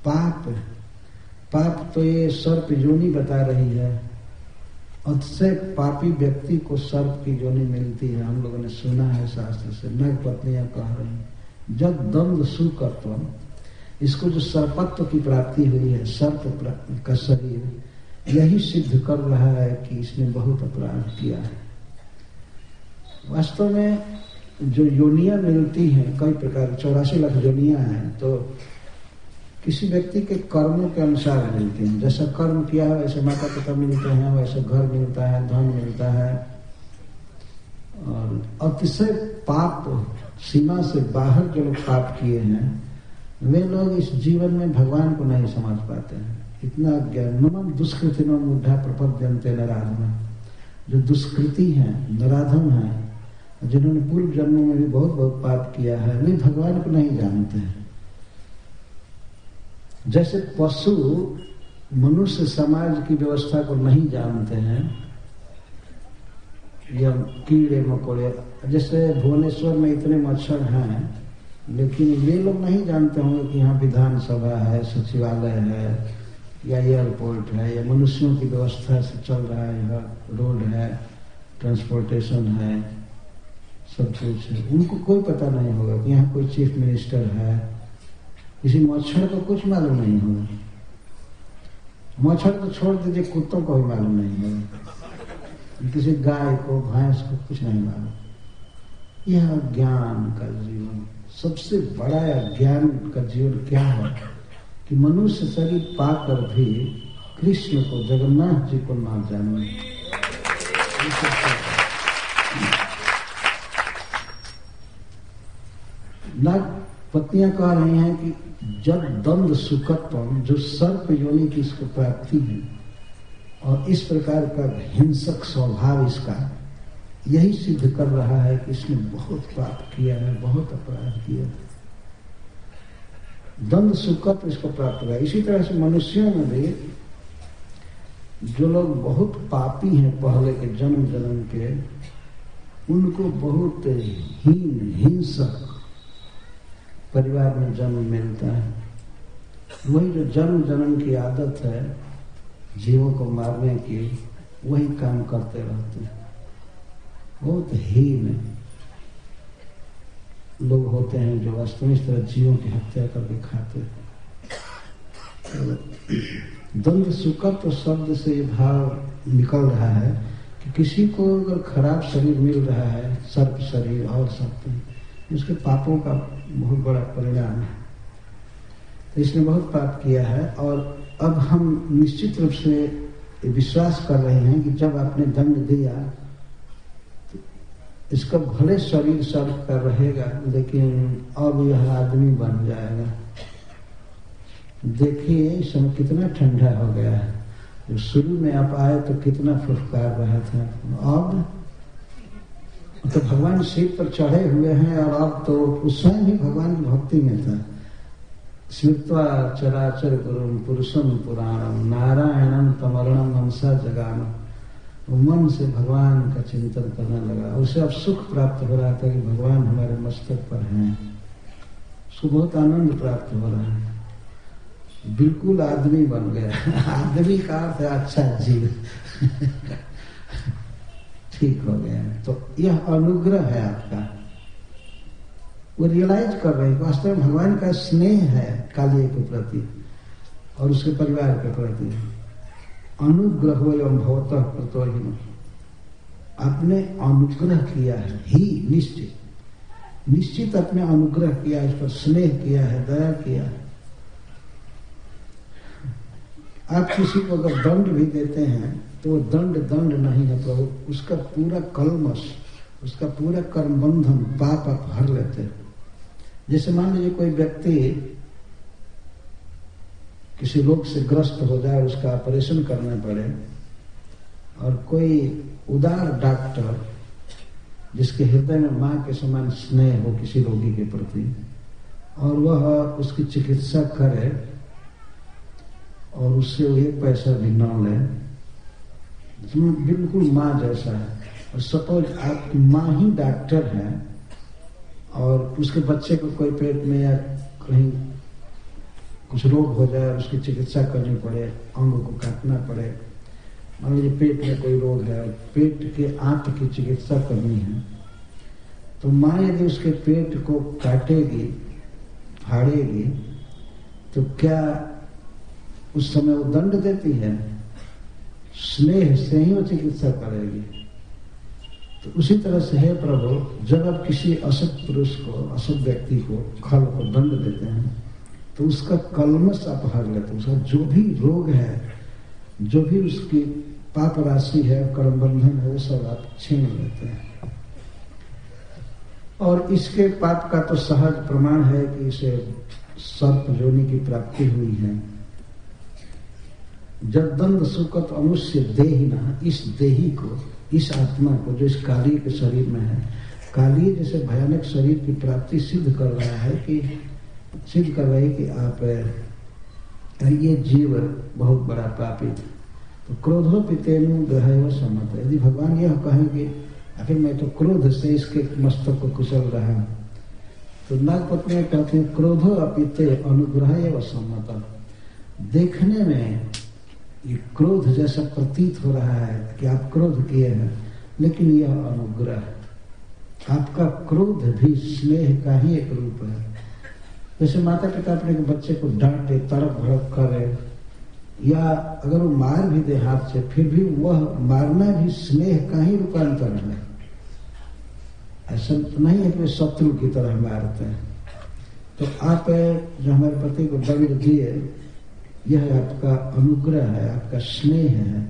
A: पाप तो ये सर्प योनि बता रही है। अतिशय पापी व्यक्ति को सर्प की योनि मिलती है, हम लोगों ने सुना है शास्त्र से। नाग पत्नियां कह रही हैं जब दंड सुकत्व, इसको जो सर्पत्व की प्राप्ति हुई है, सर्प का शरीर, यही सिद्ध कर रहा है कि इसने बहुत अपराध किया है। वास्तव में जो योनियां मिलती हैं कई प्रकार, 84 लाख योनियां हैं, तो किसी व्यक्ति के कर्मों के अनुसार मिलती हैं। जैसा कर्म किया है वैसे माता पिता मिलते हैं, वैसे घर मिलता है, धन मिलता है, और अतिशय पाप सीमा से बाहर जो लोग पाप किए हैं वे लोग इस जीवन में भगवान को नहीं समझ पाते हैं। इतना ज्ञान नमन दुष्कृति न मूढ़ा प्रपद्यन्ते नराधम, जो दुष्कृति हैं, नराधम हैं, जिन्होंने पूर्व जन्मों में भी बहुत बहुत पाप किया है, वे भगवान को नहीं जानते हैं। जैसे पशु मनुष्य समाज की व्यवस्था को नहीं जानते हैं, या कीड़े मकोड़े, जैसे भुवनेश्वर में इतने मच्छर हैं लेकिन वे लोग नहीं जानते होंगे कि यहाँ विधानसभा है, सचिवालय है, या एयरपोर्ट है, या मनुष्यों की व्यवस्था से चल रहा है, यहाँ रोड है, ट्रांसपोर्टेशन है, सब कुछ है। उनको कोई पता नहीं होगा कि यहाँ कोई चीफ मिनिस्टर है। किसी मच्छर को कुछ मालूम नहीं होगा। मच्छर तो छोड़ दीजिए, कुत्तों को भी मालूम नहीं होगा, किसी गाय को, भैंस को कुछ नहीं मालूम। यह ज्ञान का जीवन, सबसे बड़ा ज्ञान का जीवन क्या है कि मनुष्य शरीर पाकर भी कृष्ण को, जगन्नाथ जी को ना जाने। नाग पत्नियां कह रही हैं कि जब दंड सुखत्व, जो सर्प योनि की इसको प्राप्ति है और इस प्रकार का हिंसक स्वभाव इसका, यही सिद्ध कर रहा है कि इसने बहुत पाप किया है, बहुत अपराध किया है। दंड सुखत्व इसको प्राप्त हुआ। इसी तरह से मनुष्यों में भी जो लोग बहुत पापी हैं पहले के जन्म जन्म के, उनको बहुत हीन हिंसक परिवार में जन्म मिलता है। वही जो जन्म जन्म की आदत है जीवों को मारने की, वही काम करते रहते हैं। बहुत हीन लोग होते हैं जो वास्तव में इस तरह जीवों की हत्या करके खाते हैं। दंड सुखत्व शब्द से ये भाव निकल रहा है कि किसी को अगर खराब शरीर मिल रहा है, सर्प शरीर और सब, उसके पापों का बहुत बड़ा परिणाम है। तो इसने बहुत पाप किया है और अब हम निश्चित रूप से विश्वास कर रहे हैं कि जब आपने दंड दिया तो इसका भले शरीर सर्प का रहेगा, लेकिन अब यह आदमी बन जाएगा। देखिए इस समय कितना ठंडा हो गया है। जब शुरू में आप आए तो कितना फुफकार रहा था, अब तो भगवान शिव पर चढ़े हुए हैं और अब तो उस स्वयं ही भगवान की भक्ति में था। स्मृत्वा चराचर गुरुम पुरुषम पुराणम नारायणम तमरणम मनसा जगानम, वो मन से भगवान का चिंतन करने लगा। उसे अब सुख प्राप्त हो रहा था कि भगवान हमारे मस्तक पर हैं। उसको बहुत आनंद प्राप्त हो रहा है, बिल्कुल आदमी बन गया। आदमी का अर्थ है अच्छा जीव। ठीक हो गया। तो यह अनुग्रह है आपका। वो रियलाइज कर रहे हैं वास्तव में भगवान का स्नेह है कालिए के प्रति और उसके परिवार के प्रति। अनुग्रह हो एवं भवतः प्रतोहिन, आपने अनुग्रह किया है ही निश्चित अपने अनुग्रह किया है, इस पर स्नेह किया है, दया किया है। आप किसी को अगर दंड भी देते हैं तो वो दंड नहीं है प्रभु, उसका पूरा कलमश, उसका पूरा कर्म बंधन पाप आप हर लेते हैं। जैसे मान लीजिए कोई व्यक्ति किसी रोग से ग्रस्त हो जाए, उसका ऑपरेशन करना पड़े, और कोई उदार डॉक्टर जिसके हृदय में मां के समान स्नेह हो किसी रोगी के प्रति, और वह उसकी चिकित्सा करे और उससे एक पैसा भी न ले, बिल्कुल माँ जैसा है। और सपोज आपकी माँ ही डॉक्टर है और उसके बच्चे को कोई पेट में या कहीं कुछ रोग हो जाए, उसकी चिकित्सा करनी पड़े, अंग को काटना पड़े, मान लीजिए पेट में कोई रोग है, पेट के आंत की चिकित्सा करनी है, तो माँ यदि उसके पेट को काटेगी, फाड़ेगी, तो क्या उस समय वो दंड देती है? स्नेह से ही वो चिकित्सा करेगी। तो उसी तरह से है प्रभु, जब आप किसी असत पुरुष को, असत व्यक्ति को, खल को दंड देते हैं तो उसका कलमश आप हर लेते हैं। उसका जो भी रोग है, जो भी उसकी पाप राशि है, कर्म बंधन है, वो सब आप छीन लेते हैं। और इसके पाप का तो सहज प्रमाण है कि इसे सर्प योनि की प्राप्ति हुई है। जगदंड सुकत अमुष्य देहिना, इस देही को, इस आत्मा को जो इस कालीय के शरीर में है, कालीय जैसे भयानक शरीर की प्राप्ति सिद्ध कर रहा है कि आप ये जीव बहुत बड़ा पापी था। तो क्रोधो पितेनु ग्रह सम्मत। यदि भगवान यह कहेंगे आखिर मैं तो क्रोध से इसके मस्तक को कुचल रहा, तो नागपत्नी कहते हैं क्रोधो अपिते अनुग्रह एवं सम्मत। देखने में ये क्रोध जैसा प्रतीत हो रहा है कि आप क्रोध किए हैं, लेकिन यह अनुग्रह, आपका क्रोध भी स्नेह का ही एक रूप है। जैसे माता पिता अपने बच्चे को डांटे, तड़प भड़क करे, या अगर वो मार भी दे हाथ से, फिर भी वह मारना भी स्नेह का ही रूपांतरण है। ऐसा नहीं है कि शत्रु की तरह मारते हैं। तो आप जो हमारे पति को दंड दिए, यह आपका अनुग्रह है, आपका स्नेह है।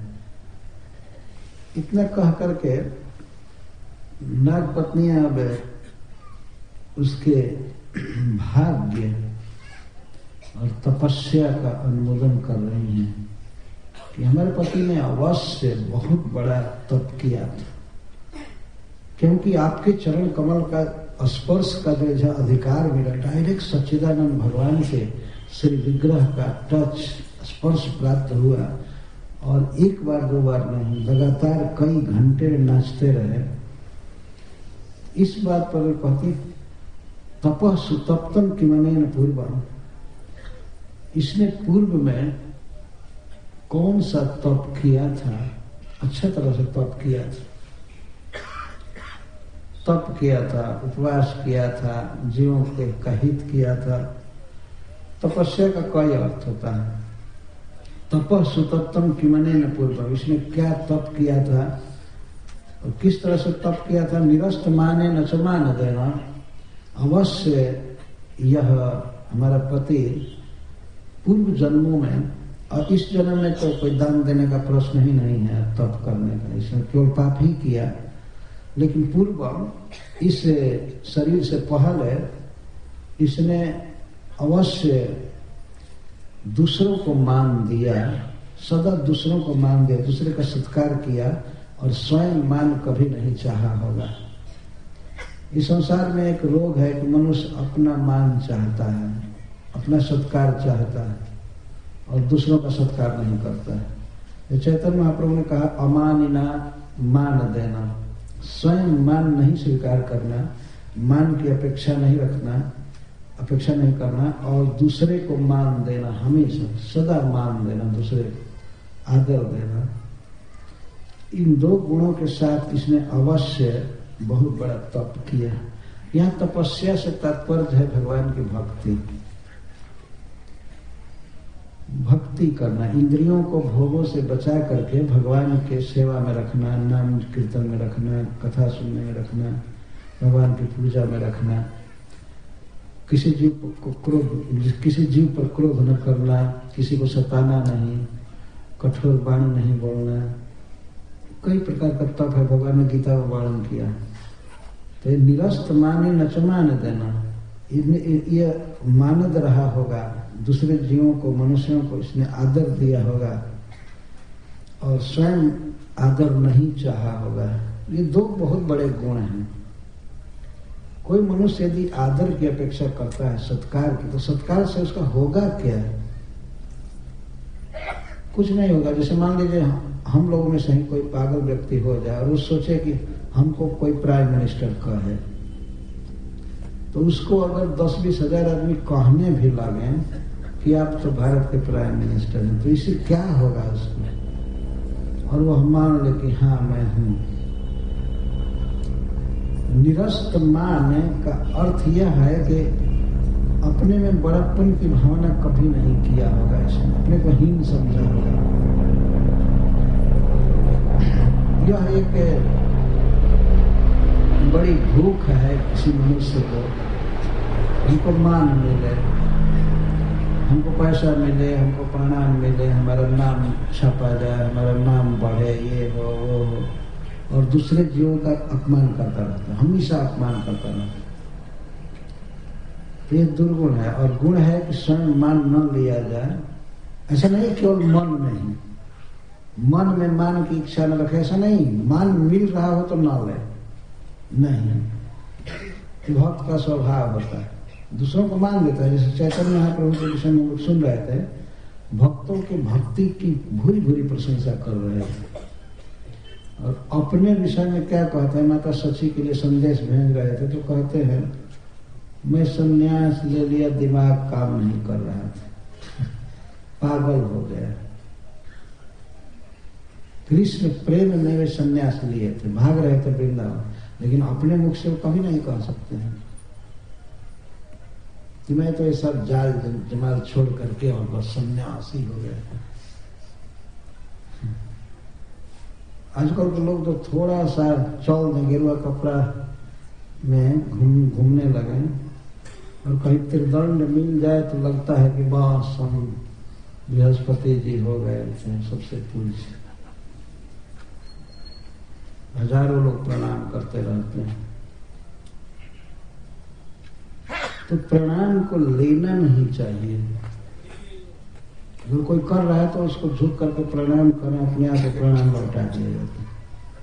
A: इतना कह करके नाग पत्नियां अब उसके भाग्य और तपस्या का अनुमोदन कर रही हैं कि हमारे पति ने अवश्य बहुत बड़ा तप किया था, क्योंकि आपके चरण कमल का स्पर्श का जो अधिकार मिला, डायरेक्ट सच्चिदानंद भगवान के श्री विग्रह का टच स्पर्श प्राप्त हुआ, और एक बार दो बार नहीं, लगातार कई घंटे नाचते रहे। इस बात पर कहती तपः सुतप्तम किमनेन पूर्वम, इसने पूर्व में कौन सा तप किया था, अच्छा तरह से तप किया था, तप किया था, उपवास किया था, जीवों के हित किया था। तपस्या का कई अर्थ होता है। तपः सुतप्तम किमनेन पूर्वम, इसने क्या तप किया था और किस तरह से तप किया था। निरस्त माने न च मान देना, अवश्य यह हमारा पति पूर्व जन्मों में, और इस जन्म में तो कोई दान देने का प्रश्न ही नहीं है, तप करने का, इसने केवल पाप ही किया। लेकिन पूर्व इस शरीर से पहले इसने अवश्य दूसरों को मान दिया, सदा दूसरों को मान दिया, दूसरे का सत्कार किया, और स्वयं मान कभी नहीं चाहा होगा। इस संसार में एक रोग है कि मनुष्य अपना मान चाहता है, अपना सत्कार चाहता है, और दूसरों का सत्कार नहीं करता है। चैतन्य महाप्रभु ने कहा अमानिना मान देना, स्वयं मान नहीं स्वीकार करना, मान की अपेक्षा नहीं रखना, अपेक्षा नहीं करना, और दूसरे को मान देना, हमेशा सदा मान देना, दूसरे को आदर देना। इन दो गुणों के साथ इसने अवश्य बहुत बड़ा तप किया। यहाँ तपस्या से तात्पर्य है भगवान की भक्ति, भक्ति करना, इंद्रियों को भोगों से बचा करके भगवान के सेवा में रखना, नाम कीर्तन में रखना, कथा सुनने में रखना, भगवान की पूजा में रखना, किसी जीव पर क्रोध न करना, किसी को सताना नहीं, कठोर वाणी नहीं बोलना, कई प्रकार का तप है, भगवान ने गीता में वर्णन किया। तो ये निरस्त माने न च मान देना, ये मानद रहा होगा, दूसरे जीवों को, मनुष्यों को इसने आदर दिया होगा, और स्वयं आदर नहीं चाहा होगा। ये दो बहुत बड़े गुण हैं। कोई मनुष्य यदि आदर की अपेक्षा करता है, सत्कार की, तो सत्कार से उसका होगा क्या? कुछ नहीं होगा। जैसे मान लीजिए हम लोगों में से ही कोई पागल व्यक्ति हो जाए और वो सोचे कि हमको कोई प्राइम मिनिस्टर कहे, तो उसको अगर 10-20 हजार आदमी कहने भी लगे कि आप तो भारत के प्राइम मिनिस्टर हैं, तो इससे क्या होगा उसको, और वह मान ले कि हाँ मैं हूं। निरस्त मान का अर्थ यह है कि अपने में बड़प्पन की भावना कभी नहीं किया होगा, इसमें अपने को हीन समझा होगा। यह एक बड़ी भूख है किसी मनुष्य को, हमको मान मिले, हमको पैसा मिले, हमको प्रणाम मिले, हमारा नाम छपा जाए, हमारा नाम बढ़े, ये हो वो हो, और दूसरे जीवों का अपमान करता रहता है, हमेशा अपमान करता रहता है। तो ये दुर्गुण है। और गुण है कि स्वयं मान न लिया जाए। ऐसा नहीं केवल मन में ही, मन में मान की इच्छा न रखे, ऐसा नहीं। मान मिल रहा हो तो न ले, नहीं। भक्त का स्वभाव होता है, दूसरों को मान देता है। जैसे चैतन्य महाप्रभु के विषय में लोग सुन रहे थे, भक्तों की भक्ति की भूरी भूरी प्रशंसा कर रहे थे। और अपने विषय में क्या कहते हैं, माता सची के लिए संदेश भेज रहे थे, तो कहते हैं मैं संन्यास ले लिया, दिमाग काम नहीं कर रहा था, पागल हो गया। कृष्ण प्रेम में वे संन्यास लिए थे, भाग रहे थे वृंदावन, लेकिन अपने मुख से वो कभी नहीं कह सकते हैं कि मैं तो ये सब जाल जमाल छोड़ करके और बस सन्यासी हो गया। आजकल के लोग तो थोड़ा सा चल दें, गेरुआ कपड़ा में घूमने लगे और कहीं त्रिदंड मिल जाए तो लगता है कि बस हम बृहस्पति जी हो गए थे, सबसे पूज्य। हजारों लोग प्रणाम करते रहते हैं। तो प्रणाम को लेना नहीं चाहिए। अगर कोई कर रहा है तो उसको झुक करके प्रणाम करें, अपने आप को प्रणाम लौटा दिया जाता है।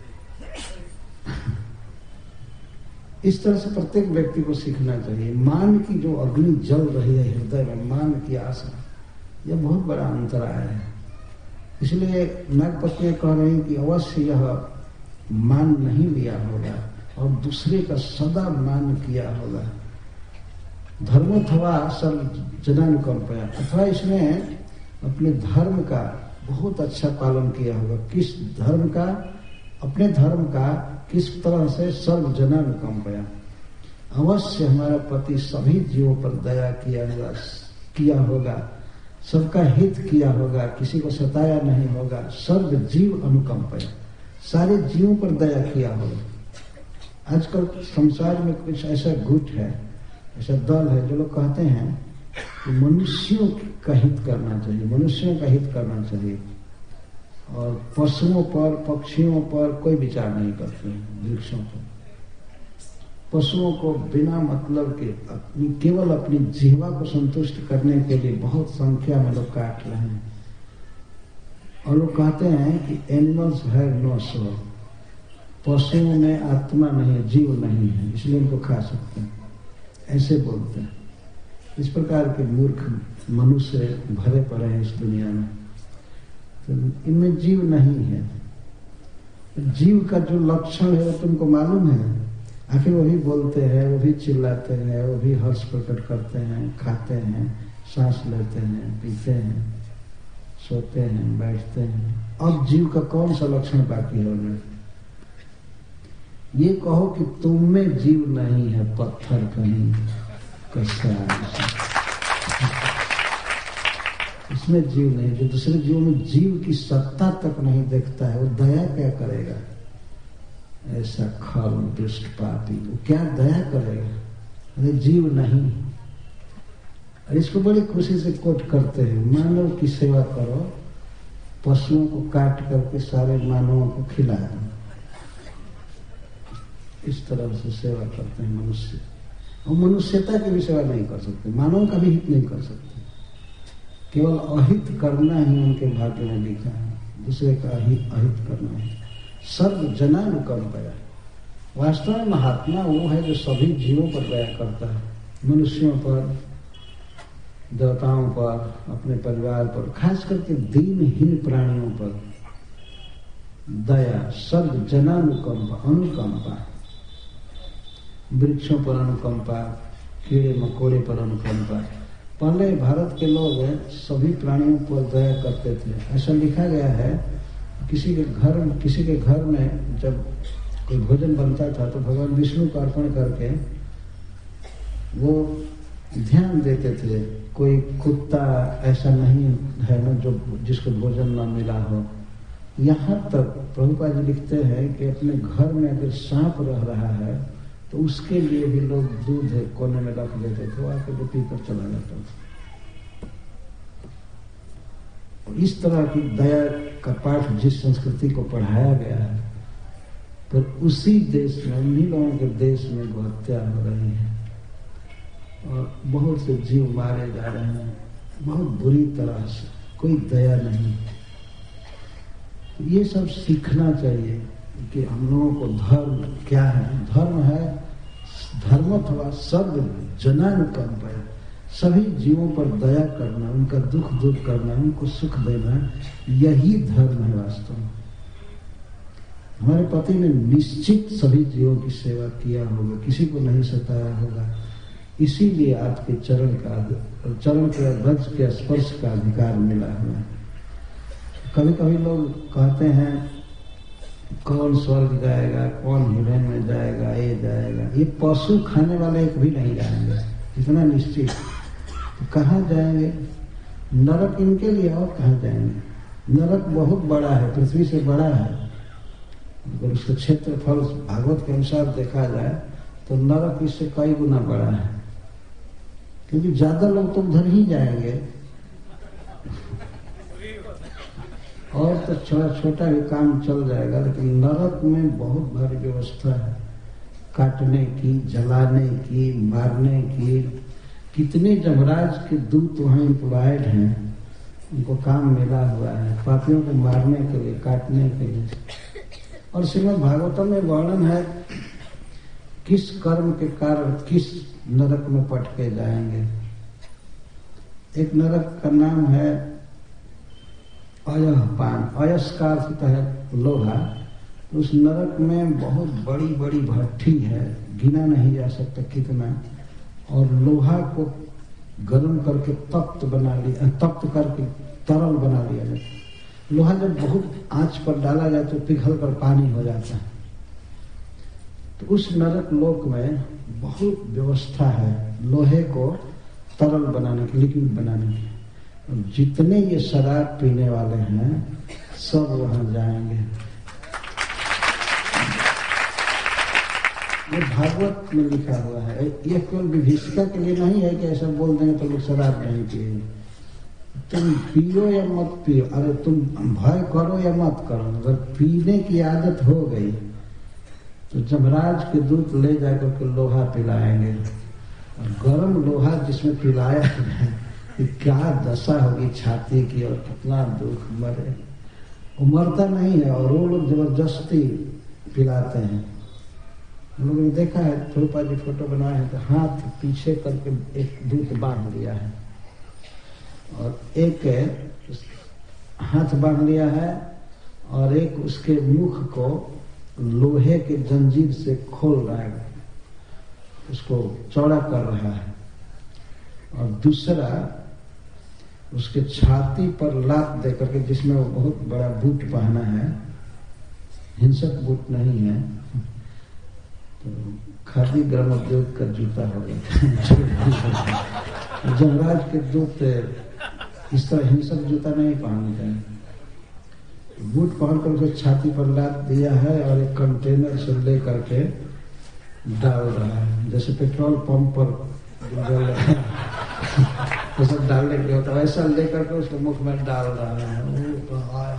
A: इस तरह से प्रत्येक व्यक्ति को सीखना चाहिए। मान की जो अग्नि जल रही है हृदय में, मान की आशा, यह बहुत बड़ा अंतराय है। इसलिए नागपत्नी कह रही कि अवश्य यह मान नहीं लिया होगा और दूसरे का सदा मान किया होगा। धर्मोत्थवा सर्व जनानुकंपया, अथवा इसने अपने धर्म का बहुत अच्छा पालन किया होगा। किस धर्म का? अपने धर्म का किस तरह से? सर्व जनानुकंपया, अवश्य हमारा पति सभी जीवों पर दया किया होगा, सबका हित किया होगा, किसी को सताया नहीं होगा। सर्व जीव अनुकंपया, सारे जीवों पर दया किया होगा। आजकल संसार में कुछ ऐसा गुट है, ऐसा दल है जो लोग कहते हैं कि मनुष्यों का हित करना चाहिए, मनुष्यों का हित करना चाहिए, और पशुओं पर, पक्षियों पर कोई विचार नहीं करते हैं, वृक्षों पर। पशुओं को बिना मतलब के केवल अपनी जीवा को संतुष्ट करने के लिए बहुत संख्या में लोग काट रहे हैं। और लोग कहते हैं कि एनिमल्स हैव नो सोल, पशुओं में आत्मा नहीं है, जीव नहीं है, इसलिए इनको खा सकते हैं, ऐसे बोलते हैं। इस प्रकार के मूर्ख मनुष्य भरे पड़े हैं इस दुनिया में, तो इनमें जीव नहीं है। जीव का जो लक्षण है वो तुमको मालूम है? आखिर वो भी बोलते हैं, वो भी चिल्लाते हैं, वो भी हर्ष प्रकट करते हैं, खाते हैं, सांस लेते हैं, पीते हैं, सोते हैं, बैठते हैं। अब जीव का कौन सा लक्षण बाकी है? ये कहो कि तुम में जीव नहीं है, पत्थर कहीं कसा, इसमें जीव नहीं। जो दूसरे जीव में जीव की सत्ता तक नहीं देखता है, वो दया क्या करेगा? ऐसा खल दुष्ट पापी, वो क्या दया करेगा? अरे जीव नहीं। इसको बड़ी खुशी से कोट करते हैं, मानव की सेवा करो, पशुओं को काट करके सारे मानवों को खिलाए। इस तरह से सेवा करते हैं मनुष्य। और मनुष्यता की भी सेवा नहीं कर सकते, मानव का भी हित नहीं कर सकते, केवल अहित करना ही उनके भाग्य में लिखा है, दूसरे का ही अहित करना है। सर्व जनानुकंपया, वास्तव में महात्मा वो है जो सभी जीवों पर दया करता है, मनुष्यों पर, देवताओं पर, अपने परिवार पर, खास करके दीनहीन प्राणियों पर दया। सर्व जनानुकंपा, अनुकंपा, वृक्षों पर अनुकंपा, कीड़े मकोड़े पर अनुकंपा। पहले भारत के लोग सभी प्राणियों पर दया करते थे। ऐसा लिखा गया है, किसी के घर में जब कोई भोजन बनता था तो भगवान विष्णु को अर्पण करके वो ध्यान देते थे, कोई कुत्ता ऐसा नहीं है ना जो जिसको भोजन न मिला हो। यहाँ तक प्रभुपाद जी लिखते हैं कि अपने घर में अगर सांप रह रहा है तो उसके लिए भी लोग दूध कोने में रख देते थे, वो आके वो पीकर चला जाता था। इस तरह की दया का पाठ जिस संस्कृति को पढ़ाया गया है, पर उसी देश में, उन्हीं लोगों के देश में वो हत्या हो रही है। और बहुत से जीव मारे जा रहे हैं बहुत बुरी तरह से, कोई दया नहीं। ये सब सीखना चाहिए कि हम लोगों को धर्म क्या है। धर्म है धर्मत्वा सर्व जनानुकंपा, सभी जीवों पर दया करना, उनका दुख दूर करना, उनको सुख देना, यही धर्म है वास्तव में। हमारे पति ने निश्चित सभी जीवों की सेवा किया होगा, किसी को नहीं सताया होगा, इसीलिए आपके चरण के रज के स्पर्श का अधिकार मिला हुआ है। कभी कभी लोग कहते हैं कौन स्वर्ग जाएगा, कौन हिरण में जाएगा, ये जाएगा। ये पशु खाने वाले एक भी नहीं जाएंगे, इतना निश्चित। तो कहाँ जाएंगे? नरक इनके लिए, और कहाँ जाएंगे? नरक बहुत बड़ा है, पृथ्वी से बड़ा है। अगर उसका क्षेत्रफल भागवत के अनुसार देखा जाए तो नरक इससे कई गुना बड़ा है, क्योंकि ज्यादा लोग तो उधर ही जाएंगे। और तो छोटा छोटा भी काम चल जाएगा, लेकिन नरक में बहुत भारी व्यवस्था है, काटने की, जलाने की, मारने की। कितने जमराज के दूत वहाँ एम्प्लॉयड हैं, उनको काम मिला हुआ है पापियों को मारने के लिए, काटने के लिए। और श्रीमद् भागवतम में वर्णन है किस कर्म के कारण किस नरक में पटके जाएंगे। एक नरक का नाम है अयपान, अयस का अर्थ है लोहा। उस नरक में बहुत बड़ी बड़ी भट्ठी है, गिना नहीं जा सकता कितना, और लोहा को गर्म करके तप्त करके तरल बना लिया जाता है। लोहा जब बहुत आंच पर डाला जाए तो पिघल कर पानी हो जाता है। तो उस नरक लोक में बहुत व्यवस्था है लोहे को तरल बनाने की, लिक्विड बनाने की। जितने ये शराब पीने वाले हैं सब वहां जाएंगे। ये भागवत में लिखा हुआ है। ये केवल विभीषिका के लिए नहीं है कि ऐसा बोल देंगे तो लोग शराब नहीं पिए। तुम पियो या मत पियो, अरे तुम भय करो या मत करो, अगर पीने की आदत हो गई तो जमराज के दूत ले जाकर के लोहा पिलाएंगे। और गर्म लोहा जिसमें पिलाया है कि क्या दशा होगी छाती की, और कितना दुख, मरे। वो मरता नहीं है और वो लोग जबरदस्ती पिलाते हैं। हम लोगों ने देखा है, प्रभुपाद जी फोटो बनाए हैं तो हाथ पीछे करके एक दूत बांध लिया है और एक हाथ बांध लिया है और एक उसके मुख को लोहे के जंजीर से खोल रहा है, उसको चौड़ा कर रहा है। और दूसरा उसके छाती पर लात दे करके, जिसमें वो बहुत बड़ा बूट पहना है, हिंसक बूट नहीं है, तो खादी ग्रामोद्योग का जूता हो गया। जमराज के दूत इस तरह हिंसक जूता नहीं पहनते हैं। बूट पहनकर उसे छाती पर लात दिया है और एक कंटेनर से ले करके डाल रहा है, जैसे पेट्रोल पंप पर तो सब डालने के होता है, वैसा लेकर के उसके मुख में डाल रहा है। वो तो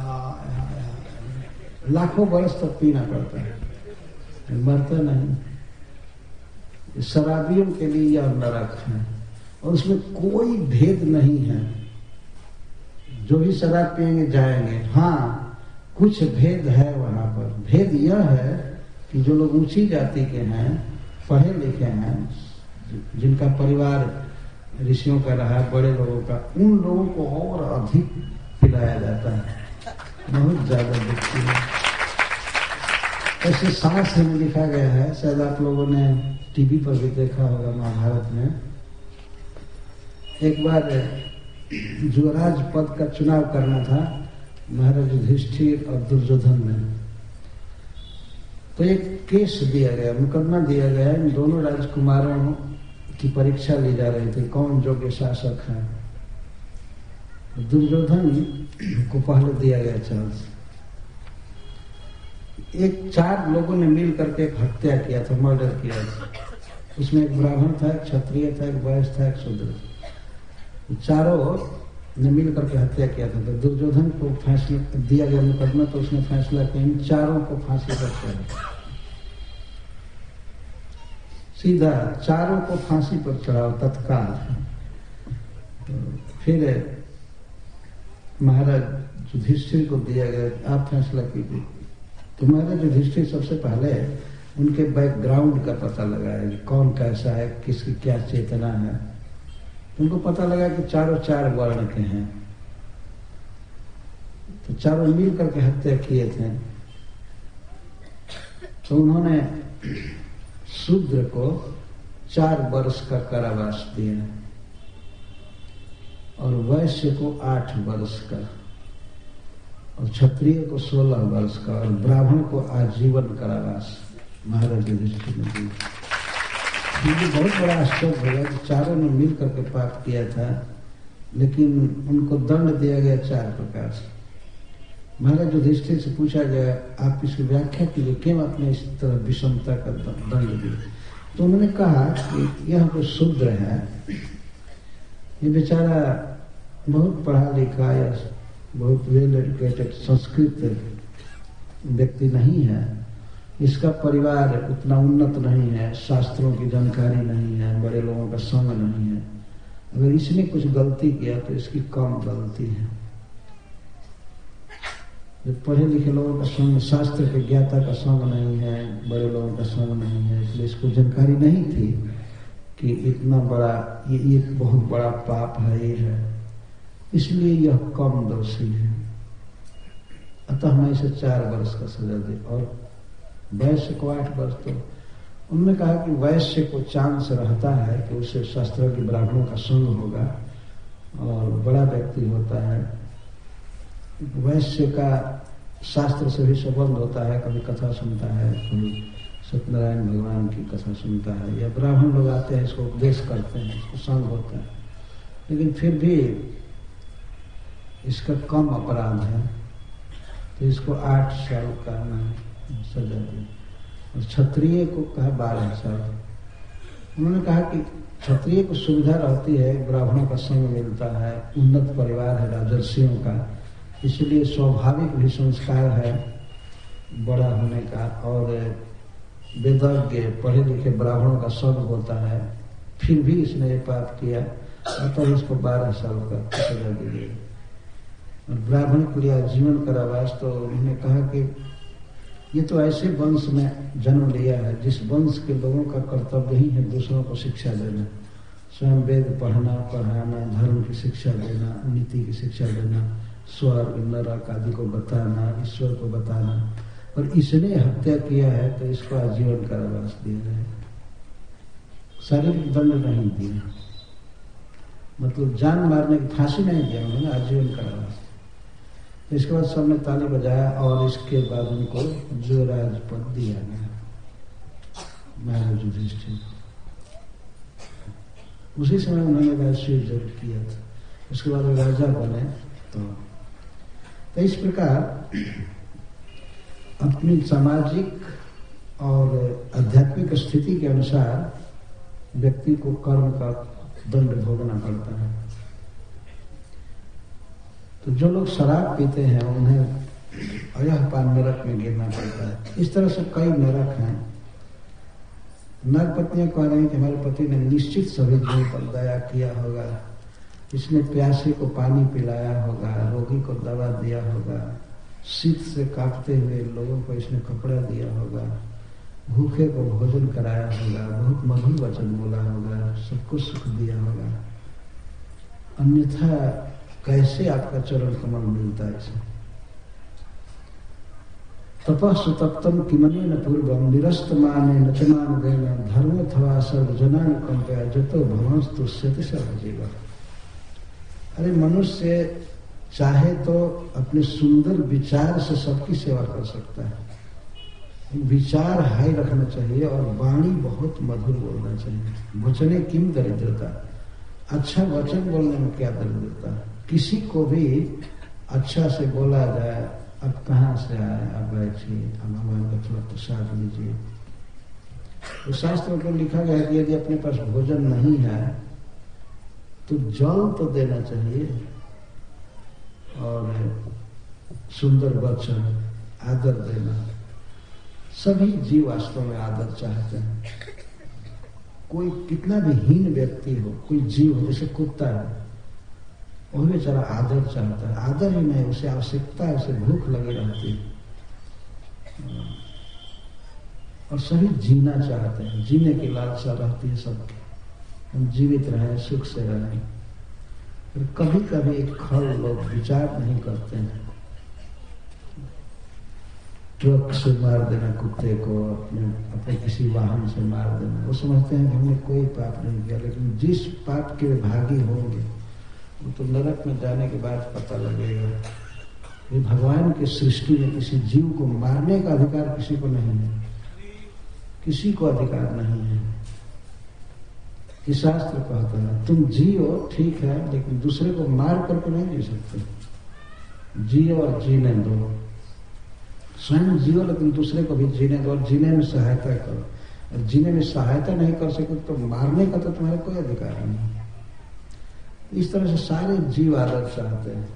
A: लाखों बरस तक पीना पड़ता है, मरता नहीं। शराबियों के लिए यह नरक है और उसमें कोई भेद नहीं है। जो भी शराब पिएंगे जाएंगे। हाँ, कुछ भेद है वहां पर। भेद यह है कि जो लोग ऊंची जाति के हैं, पढ़े लिखे हैं, जिनका परिवार ऋषियों का रहा है, बड़े लोगों का, उन लोगों को और अधिक पिलाया जाता है, बहुत ज्यादा दिखती है। ऐसे शास्त्र में लिखा गया है, शायद आप लोगों ने टीवी पर भी देखा होगा, महाभारत में। एक बार युवराज पद का चुनाव करना था महाराज युधिष्ठिर और दुर्योधन में। तो एक केस दिया गया, मुकदमा दिया गया, इन दोनों राजकुमारों की परीक्षा ली जा रही थी, कौन योग्य शासक है। दुर्योधन को पहले दिया गया चांस। एक 4 लोगों ने मिल करके एक हत्या किया था, मर्डर किया था। उसमें एक ब्राह्मण था, एक क्षत्रिय था, एक वैश्य था, एक शूद्र। चारों ने मिल करके हत्या किया था। तो दुर्योधन को फैसला दिया गया मुकदमा, तो उसने फैसला किया इन चारों को फांसी पर चढ़ा। सीधा चारों को फांसी पर चढ़ाओ तत्काल। तो फिर महाराज युधिष्ठिर को दिया गया, आप फैसला कीजिए। तो महाराज युधिष्ठिर सबसे पहले उनके बैकग्राउंड का पता लगाया कि कौन कैसा है, किसकी क्या चेतना है। उनको पता लगा कि चारों चार वर्ण के हैं, तो चारों मिल करके हत्या किए थे। तो उन्होंने शूद्र को 4 वर्ष का कारावास दिया और वैश्य को 8 वर्ष का और क्षत्रिय को 16 वर्ष का और ब्राह्मण को आजीवन कारावास महाराज युधिष्ठिर ने दिया। मुझे बहुत बड़ा आश्चर्य हुआ कि चारों ने मिल करके पाप किया था, लेकिन उनको दंड दिया गया 4 प्रकार से। महाराज युधिष्ठिर से पूछा गया, आप इसकी व्याख्या कीजिए, क्यों आपने इस तरह विषमता का दंड दिया? तो उन्होंने कहा कि यह जो शूद्र है, ये बेचारा बहुत पढ़ा लिखा या बहुत वेल एजुकेटेड संस्कृत व्यक्ति नहीं है, इसका परिवार उतना उन्नत नहीं है, शास्त्रों की जानकारी नहीं है, बड़े लोगों का संग नहीं है। अगर इसने कुछ गलती किया तो इसकी कम गलती है। जो पढ़े लिखे लोगों का संग, शास्त्र के ज्ञाता का संग नहीं है, बड़े लोगों का संग नहीं है, इसलिए इसको जानकारी नहीं थी कि इतना बड़ा ये बहुत बड़ा पाप है, ये है, इसलिए यह कम दोषी है। अतः हमें इसे 4 वर्ष का सजा दे और वैश्य को 8 वर्ष। तो उन्होंने कहा कि वैश्य को चांस रहता है कि उसे शास्त्र के ब्राह्मणों का संग होगा और बड़ा व्यक्ति होता है, वैश्य का शास्त्र से भी संबंध होता है, कभी कथा सुनता है, कभी सत्यनारायण भगवान की कथा सुनता है, या ब्राह्मण लोग आते हैं इसको उपदेश करते हैं, इसको संग होता है, लेकिन फिर भी इसका कम अपराध है, तो इसको 8 साल का सजा दी। और क्षत्रिय को कहा 12 साल। उन्होंने कहा कि क्षत्रिय को सुविधा रहती है, ब्राह्मणों का संग मिलता है, उन्नत परिवार है राजर्षियों का, इसलिए स्वाभाविक भी संस्कार है बड़ा होने का, और वेदज्ञ पढ़े लिखे ब्राह्मणों का संग होता है, फिर भी इसने ये पाप किया, अतः इसको 12 साल का सजा दी गई। और ब्राह्मण के लिए आजीवन कारावास। तो उन्होंने कहा कि ये तो ऐसे वंश में जन्म लिया है जिस वंश के लोगों का कर्तव्य ही है दूसरों को शिक्षा देना, स्वयं वेद पढ़ना, पढ़ाना, धर्म की शिक्षा देना, नीति की शिक्षा देना, स्वर्ग नरक आदि को बताना, ईश्वर को बताना, और इसने हत्या किया है तो इसको आजीवन कारावास दिया है। शारीरिक दंड नहीं दिया, मतलब जान मारने की फांसी नहीं दिया उन्होंने, आजीवन कारावास। इसके बाद सबने ताली बजाया और इसके बाद उनको युवराज पद दिया गया महाराज युधिष्ठिर। उसी समय उन्होंने वैश्य जब किया था, उसके बाद वो राजा बने। तो इस प्रकार अपनी सामाजिक और आध्यात्मिक स्थिति के अनुसार व्यक्ति को कर्म का दंड भोगना पड़ता है। तो जो लोग शराब पीते हैं उन्हें अयहपान नरक में गिरना पड़ता है। इस तरह से कई नरक हैं। नर पत्नियां कह रही कि हमारे पति ने निश्चित सभी जीवों पर दया किया होगा, इसने प्यासे को पानी पिलाया होगा, रोगी को दवा दिया होगा, शीत से कांपते हुए लोगों को इसने कपड़ा दिया होगा, भूखे को भोजन कराया होगा, बहुत मधुर वचन बोला होगा, सबको सुख दिया होगा, अन्यथा कैसे आपका चरण कमल मिलता है इसे। तपः सुतप्तम किमनेन पूर्वम निरस्त माने नचमान देना धर्मोऽथवा सर्वजनान कंपया जतो भवंस्तुष्यति सर्वजीवा। अरे मनुष्य चाहे तो अपने सुंदर विचार से सबकी सेवा कर सकता है, विचार हाई रखना चाहिए और वाणी बहुत मधुर बोलना चाहिए। वचने किम दरिद्रता, अच्छा वचन बोलने में क्या दरिद्रता। किसी को भी अच्छा से बोला जाए, अब कहाँ से आए, अब बैठिए, अब भगवान का थोड़ा प्रसाद लीजिए। तो शास्त्रों को लिखा गया कि यदि अपने पास भोजन नहीं है तो जल तो देना चाहिए, और सुंदर वचन, आदर देना। सभी जीव वास्तव में आदर चाहते हैं। कोई कितना भी हीन व्यक्ति हो, कोई जीव हो, जैसे कुत्ता है, वो बेचारा आदर चाहता है, आदर ही नहीं, उसे आवश्यकता है, उसे भूख लगी रहती है, और सभी जीना चाहते हैं, जीने की लालसा रहती है सबकी, हम जीवित रहें, सुख से रहें। फिर कभी कभी एक खल लोग विचार नहीं करते हैं, ट्रक से मार देना कुत्ते को, अपने किसी वाहन से मार देना, वो समझते हैं कि हमने कोई पाप नहीं किया, लेकिन जिस पाप के भागी होंगे वो तो नरक में जाने के बाद पता लगेगा। ये भगवान की सृष्टि में किसी जीव को मारने का अधिकार किसी को नहीं है, किसी को अधिकार नहीं है। कि शास्त्र कहता है तुम जियो ठीक है, लेकिन दूसरे को मार करके नहीं जी सकते, जियो और जीने दो, स्वयं जियो लेकिन दूसरे को भी जीने दो और जीने में सहायता करो। और जीने में सहायता नहीं कर सके तो मारने का तो तुम्हारा कोई अधिकार नहीं। इस तरह से सारे जीव आदर चाहते हैं,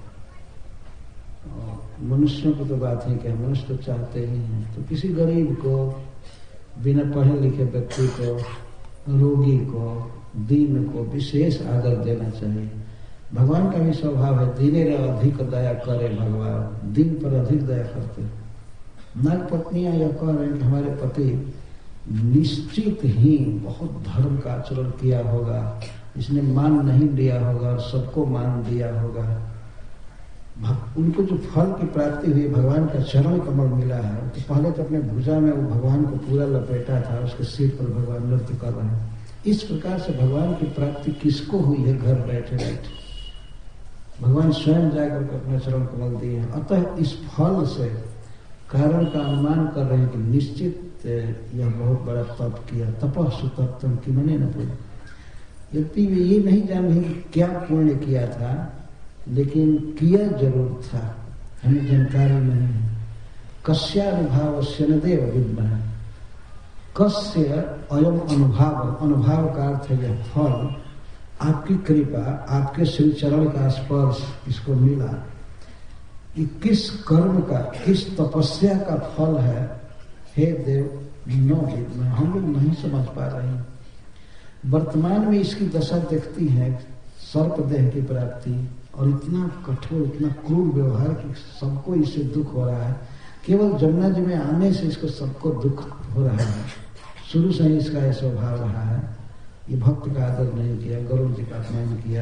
A: और मनुष्यों की तो बात है कि मनुष्य तो चाहते ही हैं। तो किसी गरीब को, बिना पढ़े लिखे व्यक्ति को, रोगी को, दीन को विशेष आदर देना चाहिए। भगवान का भी स्वभाव है दीने अधिक दया करे भगवान, दीन पर अधिक दया करते। नाग पत्नियां यह कह रहे हैं कि हमारे पति निश्चित ही बहुत धर्म का आचरण किया होगा, इसने मान नहीं दिया होगा और सबको मान दिया होगा। उनको जो फल की प्राप्ति हुई, भगवान का चरण कमल मिला है, तो पहले तो अपने भुजा में वो भगवान को पूरा लपेटा था, उसके सिर पर भगवान नृत्य कर रहे हैं। इस प्रकार से भगवान की प्राप्ति किसको हुई है? घर बैठे बैठे भगवान स्वयं जाकर के अपना चरण कमल दिए हैं। अतः इस फल से कारण का अनुमान कर रहे हैं कि निश्चित यह बहुत बड़ा तप किया, तपः सुतप्तम कि मने न पुण्य। यद्यपि वे ये नहीं जान रहे क्या पुण्य किया था, लेकिन किया जरूर था, हमें जानकारी नहीं है। कस्यानुभावस्य न देव विद्मः, कस्य अयम अनुभाव, अनुभाव का अर्थ है यह फल, आपकी कृपा, आपके श्री चरण का स्पर्श इसको मिला। ये किस कर्म का, किस तपस्या का फल है, हे देव नो विद्मः, हम लोग नहीं समझ पा रहे हैं। वर्तमान में इसकी दशा देखती है, सर्पदेह की प्राप्ति, और इतना कठोर, इतना क्रूर व्यवहार कि सबको इससे दुख हो रहा है। केवल जमुना जी में आने से इसको सबको दुख हो रहा है। शुरू से ही इसका यह स्वभाव रहा है। ये भक्त का आदर नहीं किया, गरुड़ जी का अपमान किया।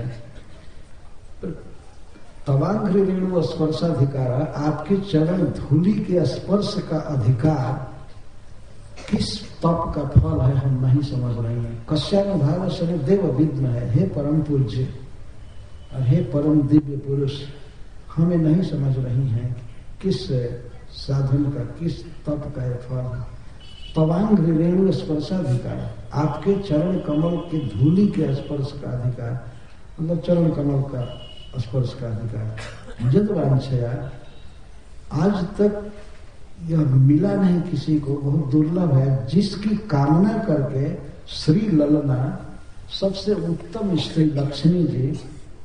A: तवांघ्रि रेणु स्पर्शाधिकार, आपके चरण धूलि के स्पर्श का अधिकार किस तप का फल है, हम नहीं समझ रहे हैं। कस्यानुभाव से देव विद्म है, हे परम पूज्य और हे परम दिव्य पुरुष, हमें नहीं समझ रही हैं किस साधन का, किस तप का यह फल है। तवांघ्रि रेणु स्पर्शाधिकार, आपके चरण कमल के धूलि के स्पर्श का अधिकार, मतलब चरण कमल का स्पर्श का अधिकार। जदवांछया, आज तक यह मिला नहीं किसी को, बहुत दुर्लभ है। जिसकी कामना करके श्री ललना, सबसे उत्तम स्त्री लक्ष्मी जी,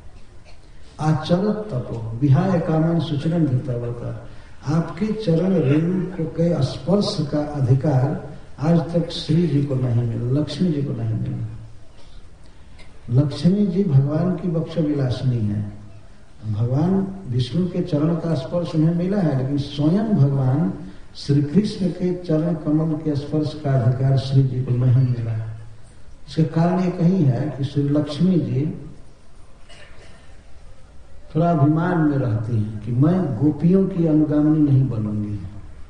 A: आचरत तपो विहाय कामन सुचरण भीतरवता, आपके चरण रेणु को के स्पर्श का अधिकार आज तक श्री जी को नहीं मिला, लक्ष्मी जी को नहीं मिला। लक्ष्मी जी भगवान की बक्ष विलासिनी है। भगवान विष्णु के चरण का स्पर्श उन्हें मिला है, लेकिन स्वयं भगवान श्री कृष्ण के चरण कमल के स्पर्श का अधिकार श्री जी को नहीं मिला। इसका कारण ये कहीं है कि श्री लक्ष्मी जी थोड़ा अभिमान में रहती हैं कि मैं गोपियों की अनुगामिनी नहीं बनूंगी,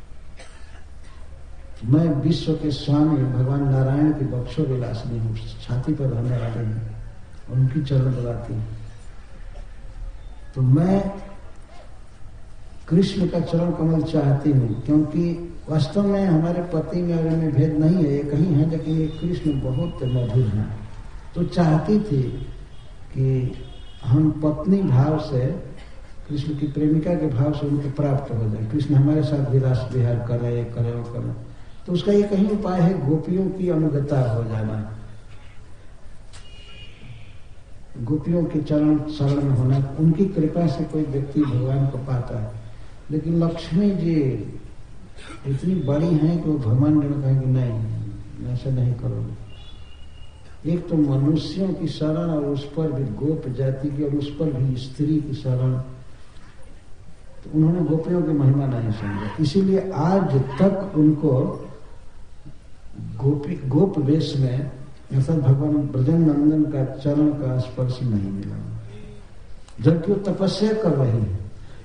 A: मैं विश्व के स्वामी भगवान नारायण की बक्षो विलासिनी हूँ, छाती पर रहने वाले हैं, उनकी चरण दबाती हूँ। तो मैं कृष्ण का चरण कमल चाहती हूँ, क्योंकि वास्तव में हमारे पति में और इनमें भेद नहीं है, ये कहीं है, लेकिन ये कृष्ण बहुत मधुर हैं। तो चाहती थी कि हम पत्नी भाव से, कृष्ण की प्रेमिका के भाव से उनको प्राप्त हो जाए, कृष्ण हमारे साथ भी रास विहार करे, करे वो करे। तो उसका ये कहीं उपाय है गोपियों की अनुगता हो जाना, गोपियों के चरण शरण में होना, उनकी कृपा से कोई व्यक्ति भगवान को पाता है। लेकिन लक्ष्मी जी इतनी बड़ी हैं कि वो घमंड में कहेंगे नहीं, ऐसा नहीं करोगे। एक तो मनुष्यों की शरण और उस पर भी गोप जाति की और उस पर भी स्त्री की शरण, तो उन्होंने गोपियों की महिमा नहीं समझा। इसीलिए आज तक उनको गोप वेश में अर्थात भगवान ब्रजनंदन का चरण का स्पर्श नहीं मिला, जबकि वो तपस्या कर रही है।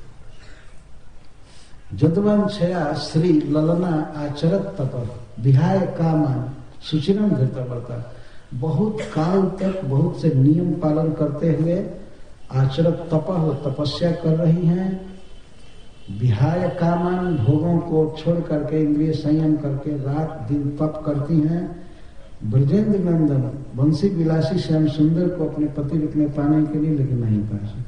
A: जदवंशया श्री ललना आचरत तप विहाय कामान सुचिरम धृता बढ़ता, बहुत काल तक बहुत से नियम पालन करते हुए आचरत तप हो तपस्या कर रही हैं, विहाय कामान भोगों को छोड़ करके इंद्रिय संयम करके रात दिन तप करती हैं। ब्रजेंद्र नंदन वंशी विलासी श्याम सुंदर को अपने पति रूप में पाने के लिए लेकिन नहीं पा सकते।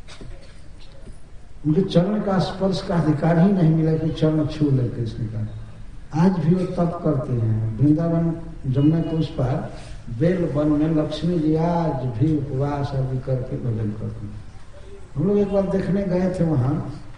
A: उनके चरण का स्पर्श का अधिकार ही नहीं मिला कि चरण छू ले कृष्ण का। आज भी वो तप करते हैं। वृंदावन जमुना के उस पार बेल वन में लक्ष्मी जी आज भी उपवास आदि करके भजन करते हैं। हम लोग एक बार देखने गए थे वहां,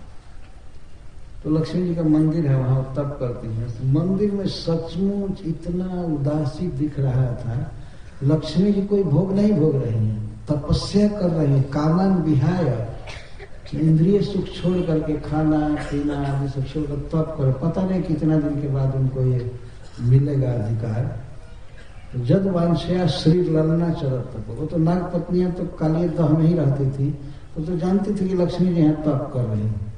A: तो लक्ष्मी जी का मंदिर है, वहां तप करती हैं। तो मंदिर में सचमुच इतना उदासी दिख रहा था। लक्ष्मी जी कोई भोग नहीं भोग रही हैं, तपस्या कर रही हैं, कामान विहाय, इंद्रिय सुख छोड़ करके खाना पीना आदि सब छोड़ कर तप कर। पता नहीं कितना दिन के बाद उनको ये मिलेगा अधिकार। तो जद वांछया श्री ललना चरत तप, वो तो नाग पत्नियां तो काली दह में ही रहती थी, तो जानती थी कि लक्ष्मी जी यहाँ तप कर रही हैं,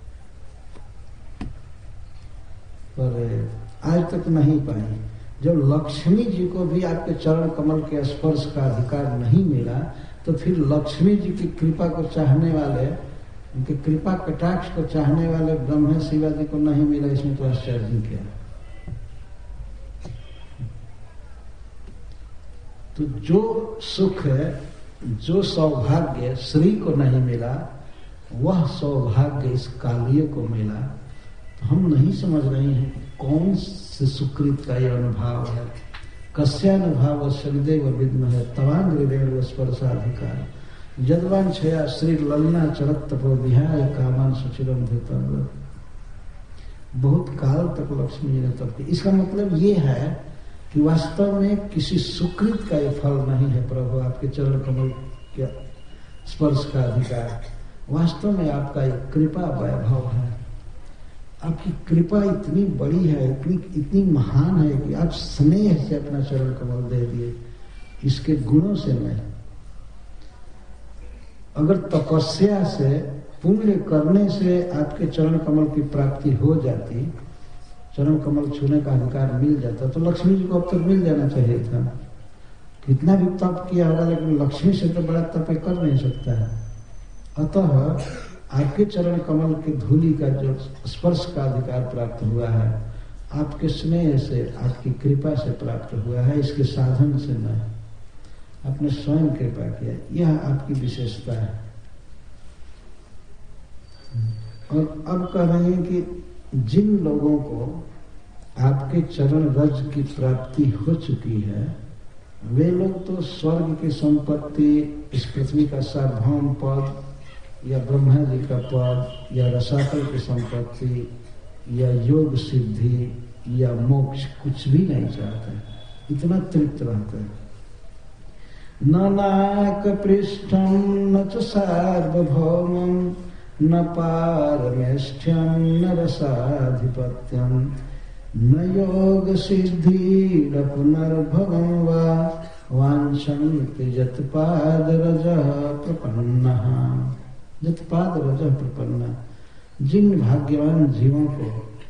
A: पर आज तक नहीं पाई। जब लक्ष्मी जी को भी आपके चरण कमल के स्पर्श का अधिकार नहीं मिला, तो फिर लक्ष्मी जी की कृपा को चाहने वाले, उनके कृपा कटाक्ष को चाहने वाले ब्रह्मा शिवाजी को नहीं मिला, इसमें तो आश्चर्य क्या। तो जो सुख है, जो सौभाग्य श्री को नहीं मिला, वह सौभाग्य इस कालिये को मिला। तो हम नहीं समझ रहे हैं कौन से सुकृत का यह अनुभाव है। कस्यानुभाव शनिदेव विद्म है तवांग्रेव स्पर्शाधिकार जदवान छया श्री ललना चरत तपो विहाय कामान सुचिरम धृता। बहुत काल तक लक्ष्मी जी ने तप किया। इसका मतलब ये है कि वास्तव में किसी सुकृत का ये फल नहीं है प्रभु आपके चरण कमल के स्पर्श का अधिकार। वास्तव में आपका एक कृपा वैभव है। आपकी कृपा इतनी बड़ी है, इतनी महान है कि आप स्नेह से अपना चरण कमल दे दिए, इसके गुणों से नहीं। अगर तपस्या से पुण्य करने से आपके चरण कमल की प्राप्ति हो जाती, चरण कमल छूने का अधिकार मिल जाता, तो लक्ष्मी जी को अब तक मिल जाना चाहिए था। कितना भी तप किया होगा, लेकिन लक्ष्मी से तो बड़ा तप कर नहीं सकता है। अतः आपके चरण कमल के धूलि का जो स्पर्श का अधिकार प्राप्त हुआ है, आपके स्नेह से, आपकी कृपा से प्राप्त हुआ है, इसके साधन से नहीं। आपने स्वयं कृपा किया, यह आपकी विशेषता है। और अब कह रहे हैं कि जिन लोगों को आपके चरण रज की प्राप्ति हो चुकी है, वे लोग तो स्वर्ग की संपत्ति, इस पृथ्वी का सार्वभौम पद, या ब्रह्मा जी का पद, या रसातल की संपत्ति, या योग सिद्धि, या मोक्ष कुछ भी नहीं चाहते, इतना तृप्त रहते हैं। न नाक पृष्ठम न च सार्वभौमम न पारमेष्ठ्यम न रसाधिपत्यम न योग सिद्धि न पुनर्भवम वा वांछन्ति यत्पाद रजः प्रपन्नः। यत्पाद रजः प्रपन्नः, जिन भाग्यवान जीवों को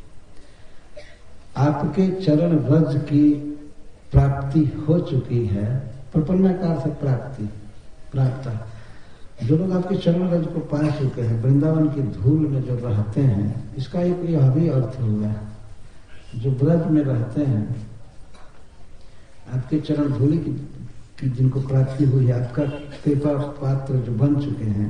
A: आपके चरण रज की प्राप्ति हो चुकी है, प्रपन्ना का अर्थ प्राप्ति, प्राप्त, जो लोग आपके चरण रज को पा चुके हैं, वृंदावन की धूल में जो रहते हैं, इसका एक यह भी अर्थ हुआ है। जो ब्रज में रहते हैं, आपके चरण धूलि की जिनको प्राप्ति हुई है, आपका कृपा पात्र जो बन चुके हैं,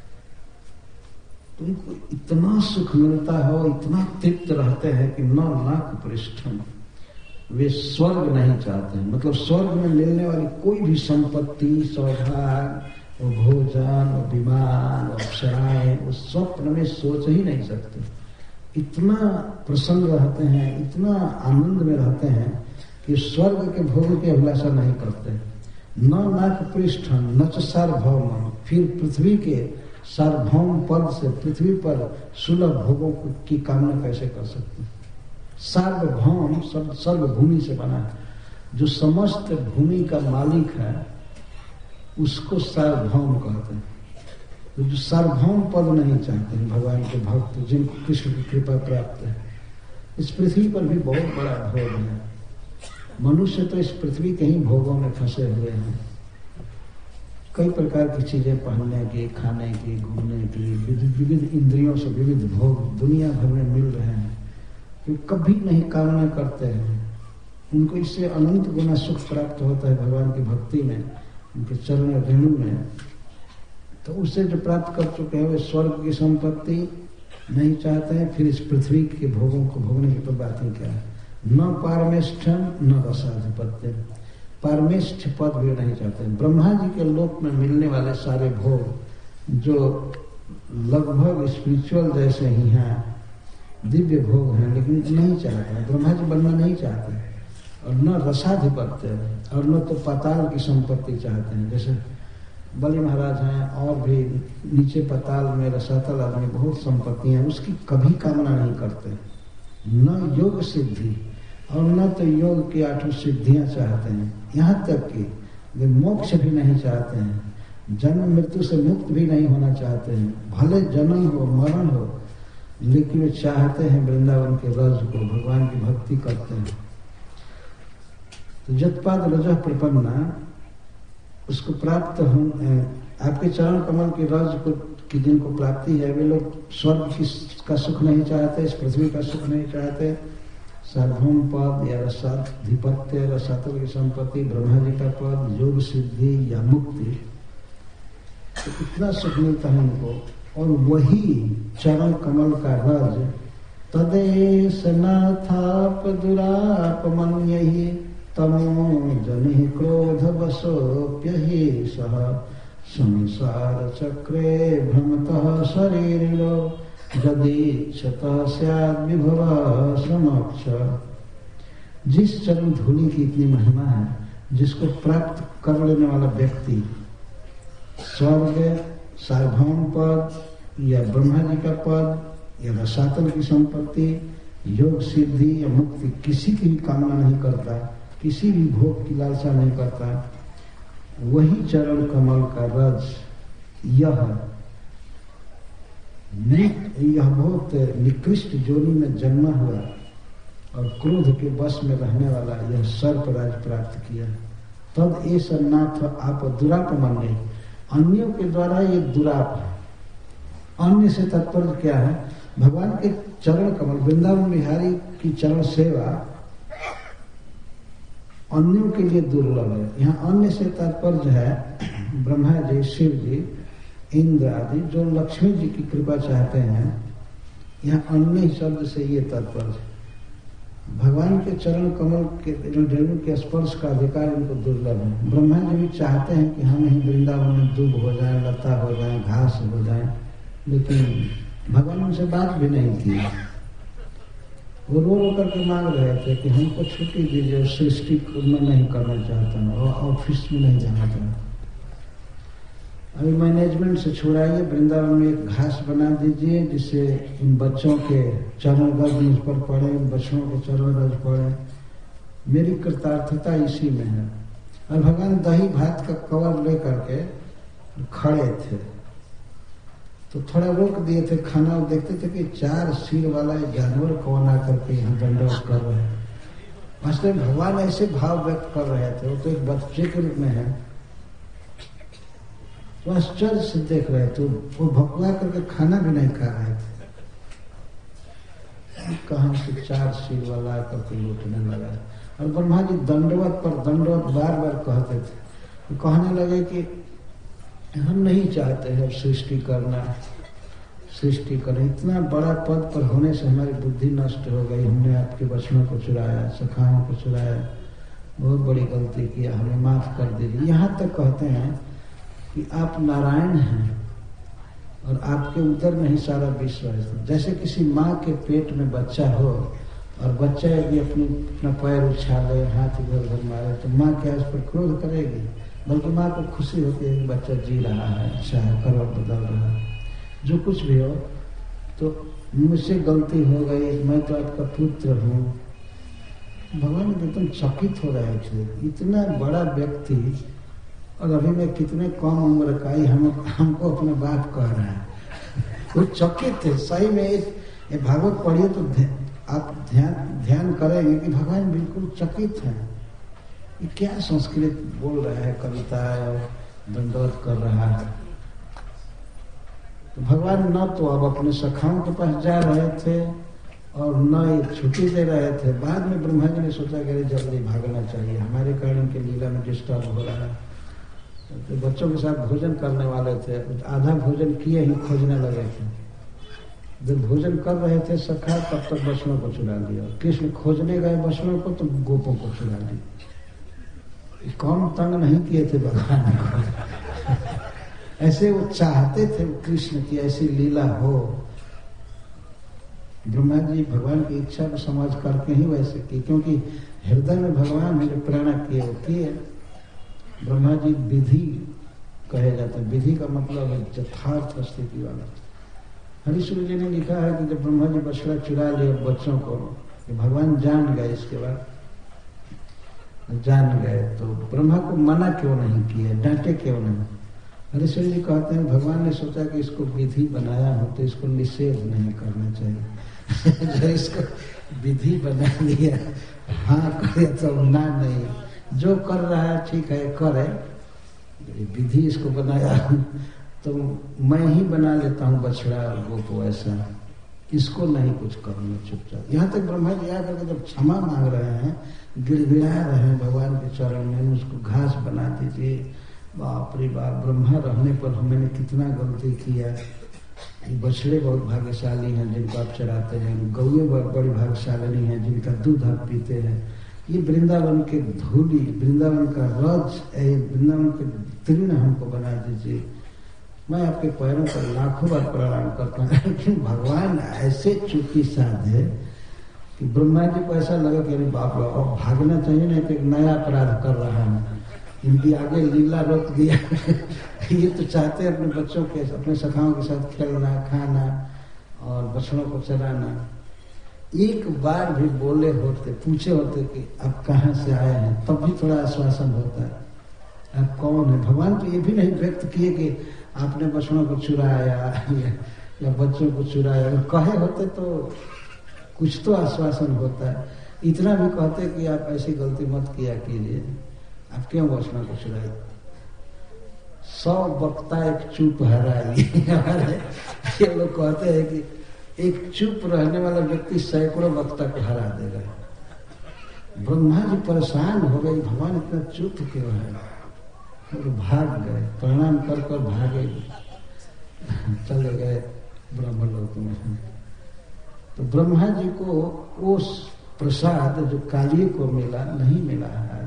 A: तो उनको इतना सुख मिलता है, इतना तृप्त रहते हैं कि न नाक पृष्ठम, वे स्वर्ग नहीं चाहते हैं। मतलब स्वर्ग में मिलने वाली कोई भी संपत्ति, सौभाग्य, और भोजन, और विमान, और अप्सराएं, वो स्वप्न में सोच ही नहीं सकते। इतना प्रसन्न रहते हैं, इतना आनंद में रहते हैं कि स्वर्ग के भोग की अभिलाषा नहीं करते। न नाक पृष्ठम न च सार्वभौम, फिर पृथ्वी के सार्वभौम पद से पृथ्वी पर सुलभ भोगों की कामना कैसे कर सकते हैं? सार्वभौम शब्द सर्वभूमि से बना है, जो समस्त भूमि का मालिक है उसको सार्वभौम कहते हैं। तो जो सार्वभौम पद नहीं चाहते हैं भगवान के भक्त, जिनको कृष्ण की कृपा प्राप्त है, इस पृथ्वी पर भी बहुत बड़ा भोग है। मनुष्य तो इस पृथ्वी के ही भोगों में फंसे हुए हैं। कई प्रकार की चीजें पहनने की, खाने की, घूमने की, विविध इंद्रियों से विविध भोग दुनिया भर में मिल रहे हैं, वे कभी नहीं कामना करते हैं। उनको इससे अनंत गुना सुख प्राप्त होता है भगवान की भक्ति में, उनके चरण रेणु में। तो उससे जो प्राप्त कर चुके हैं वे स्वर्ग की संपत्ति नहीं चाहते हैं, फिर इस पृथ्वी के भोगों को भोगने की तो बात ही क्या है। न पारमेष्ठम न रसाधिपत्य, पारमेष्ठ पद भी नहीं चाहते हैं। ब्रह्मा जी के लोक में मिलने वाले सारे भोग जो लगभग स्पिरिचुअल जैसे ही हैं, दिव्य भोग हैं, लेकिन नहीं चाहते हैं, ब्रह्मा जी बनना नहीं चाहते हैं। और न रसाधिपत्य और न तो पाताल की संपत्ति चाहते हैं। जैसे बलि महाराज हैं और भी नीचे पाताल में रसातल आदमी बहुत संपत्तियां, उसकी कभी कामना नहीं करते। न योग सिद्धि और न तो योग की 8 सिद्धियां चाहते हैं, यहाँ तक कि वे मोक्ष भी नहीं चाहते हैं, जन्म मृत्यु से मुक्त भी नहीं होना चाहते हैं। भले जन्म हो मरण हो, लेकिन वे चाहते हैं वृंदावन के रज को, भगवान की भक्ति करते हैं। तो जतपाद रजः प्रपन्ना, उसको प्राप्त हो, आपके चरण कमल के रज को की जिनको प्राप्ति है, वे लोग स्वर्ग का सुख नहीं चाहते, इस पृथ्वी का सुख नहीं चाहते। सार्वभौम पद या रसाधिपत्य, रसातल की संपत्ति, ब्रह्मा जी का पद, योग सिद्धि या मुक्ति, तो इतना सुख मिलता है उनको। और वही चरण कमल का रज तदेश नाथाप दुरापमन्यहि तमो जनि क्रोध वशोप्यहि सह संसार चक्रे भ्रमतः शरीरिलो यदीक्षतः स्याद् विभव समक्ष। जिस चरण धूलि की इतनी महिमा है, जिसको प्राप्त कर लेने वाला व्यक्ति स्वर्ग, सार्वभौम पद या ब्रह्मा जी का पद या रसातल की संपत्ति, योग सिद्धि या मुक्ति, किसी की भी कामना नहीं करता, किसी भी भोग की लालसा नहीं करता, वही चरण कमल का रज, यह बहुत निकृष्ट जोनी में जन्मा हुआ और क्रोध के वश में रहने वाला यह सर्पराज प्राप्त किया। तद एष नाथ आप दुराप माने, अन्यों के द्वारा ये दुराप है। अन्य से तात्पर्य क्या है? भगवान के चरण कमल, वृंदावन बिहारी की चरण सेवा अन्यों के लिए दुर्लभ है। यहाँ अन्य से तात्पर्य है ब्रह्मा जी, शिव जी, इंद्र आदि जो लक्ष्मी जी की कृपा चाहते हैं। यहाँ अन्य शब्द से ये तात्पर्य है। भगवान के चरण कमल के रेणु के स्पर्श का अधिकार इनको दुर्लभ है। ब्रह्मा जी भी चाहते हैं कि हम ही वृंदावन में दूब हो जाए, लता हो जाए, घास हो जाए, लेकिन भगवान उनसे बात भी नहीं की। वो रो रो करके मांग रहे थे कि हमको छुट्टी दीजिए, सृष्टि में नहीं करना चाहता हूँ और ऑफिस में नहीं जाना चाहता। अभी मैनेजमेंट से छुड़ाइए, वृंदावन में एक घास बना दीजिए जिससे इन बच्चों के चरण रज मुझ पर पड़े, बच्चों के चरण रज पड़े। मेरी कृतार्थता इसी में है। और भगवान दही भात का कवर लेकर के खड़े थे, तो थोड़ा रोक दिए थे खाना, और देखते थे कि 4 सिर वाला जानवर कौन आकर के यहाँ दंडवत कर रहे हैं। वास्तव में भगवान ऐसे भाव व्यक्त कर रहे थे, वो तो एक बच्चे के रूप में है, तो आश्चर्य से देख रहे थे। वो भगवा करके खाना भी नहीं खा रहे थे। कहाँ से 4 सिर वाला आकर के लूटने लगा। और ब्रह्मा जी दंडवत पर दंडवत बार बार कहते थे। तो कहने लगे कि हम नहीं चाहते हैं सृष्टि करना, सृष्टि करें। इतना बड़ा पद पर होने से हमारी बुद्धि नष्ट हो गई। हमने आपके वचनों को चुराया, सखाओं को चुराया, बहुत बड़ी गलती किया, हमें माफ कर दीजिए। यहाँ तक कहते हैं कि आप नारायण हैं और आपके उदर में ही सारा विश्व है। जैसे किसी माँ के पेट में बच्चा हो और बच्चा यदि अपना पैर उछाले, हाथ इधर उधर मारे, तो माँ क्या उस पर क्रोध करेगी? बल्कि माँ को खुशी होती है कि बच्चा जी रहा है, अच्छा है, करवट बदल रहा है। जो कुछ भी हो, तो मुझसे गलती हो गई, मैं तो आपका पुत्र हूँ। भगवान एकदम चकित हो रहे थे, इतना बड़ा व्यक्ति और अभी मैं कितने कम उम्र का ही हमको अपने बाप कह रहा है। वो चकित थे सही में। ये भागवत पढ़िए तो आप ध्यान करेंगे कि भगवान बिल्कुल चकित हैं। ये क्या संस्कृत बोल रहा है, कविता और दंडवत कर रहा है। तो भगवान न तो अब अपने सखाओं के पास जा रहे थे और न ये छुट्टी दे रहे थे। बाद में ब्रह्मा जी ने सोचा कि जल्दी भागना चाहिए, हमारे कारण के लीला में डिस्टर्ब हो रहा है। तो बच्चों के साथ भोजन करने वाले थे, आधा भोजन किए ही खोजने लगे थे। जब भोजन कर रहे थे सखा, तब तक बछड़ों को चुरा लिया। कृष्ण खोजने गए बछड़ों को तो गोपों को चुरा लिया। कौन तंग नहीं किए थे भगवान को। ऐसे वो चाहते थे कृष्ण की ऐसी लीला हो। ब्रह्मा जी भगवान की इच्छा को समझ करके ही वैसे की, क्योंकि हृदय में भगवान ने जो प्रेरणा किए वो किए। ब्रह्मा जी विधि कहे जाते हैं। विधि का मतलब है यथार्थ स्थिति वाला। हरिश्वर जी ने लिखा है कि जब ब्रह्मा जी बछड़ा चुरा लिए बच्चों को, कि भगवान जान गए, इसके बाद जान गए तो ब्रह्मा को मना क्यों नहीं किया, डांटे क्यों नहीं। हरिश्वर जी कहते हैं भगवान ने सोचा कि इसको विधि बनाया हो तो इसको निषेध नहीं करना चाहिए। जो इसको विधि बना लिया, हाँ करे तो ना नहीं, जो कर रहा है ठीक है करे, विधि इसको बनाया तो मैं ही बना लेता हूँ बछड़ा और गोपो, ऐसा इसको नहीं कुछ करूँगा चुपचाप। यहाँ तक ब्रह्मा जी आकर के जब क्षमा मांग रहे हैं, गिड़गिड़ा रहे हैं भगवान के चरण में, उसको घास बना दीजिए। बाप रे बाप, ब्रह्मा रहने पर हमने कितना गलती किया। बछड़े बहुत भाग्यशाली हैं जिनको आप चराते हैं, गौएं बड़ी भाग्यशाली हैं जिनका दूध आप पीते हैं। ये वृंदावन के धूली, वृंदावन का रज, वृंदावन के तृण हमको बना दीजिए। मैं आपके पैरों पर लाखों बार प्रणाम करता हूँ। लेकिन भगवान ऐसे चूकी साधे कि ब्रह्मा जी को ऐसा लगा कि अरे बाप रे, अब भागना चाहिए, नहीं तो एक नया अपराध कर रहा हूँ, इनकी आगे लीला रोक दिया। ये तो चाहते हैं अपने बच्चों के, अपने सखाओं के साथ खेलना, खाना और बछड़ों को चराना। एक बार भी बोले होते, पूछे होते कि आप कहाँ से आए हैं, तब भी थोड़ा आश्वासन होता है। आप कौन है? भगवान तो ये भी नहीं व्यक्त किए कि आपने बछड़ों को चुराया या बच्चों को चुराया। कहे होते तो कुछ तो आश्वासन होता है। इतना भी कहते कि आप ऐसी गलती मत किया कीजिए, आप क्यों बछड़ों को चुराए। 100 वक्ता एक चुप हराई। ये लोग कहते हैं कि एक चुप रहने वाला व्यक्ति सैकड़ों वक्ता को हरा देगा। ब्रह्मा जी परेशान हो गए, भगवान इतना चुप क्यों है। और भाग गए, प्रणाम कर कर भागे, चले गए ब्रह्मलोक में। तो ब्रह्मा जी को वो प्रसाद जो काली को मिला नहीं मिला है।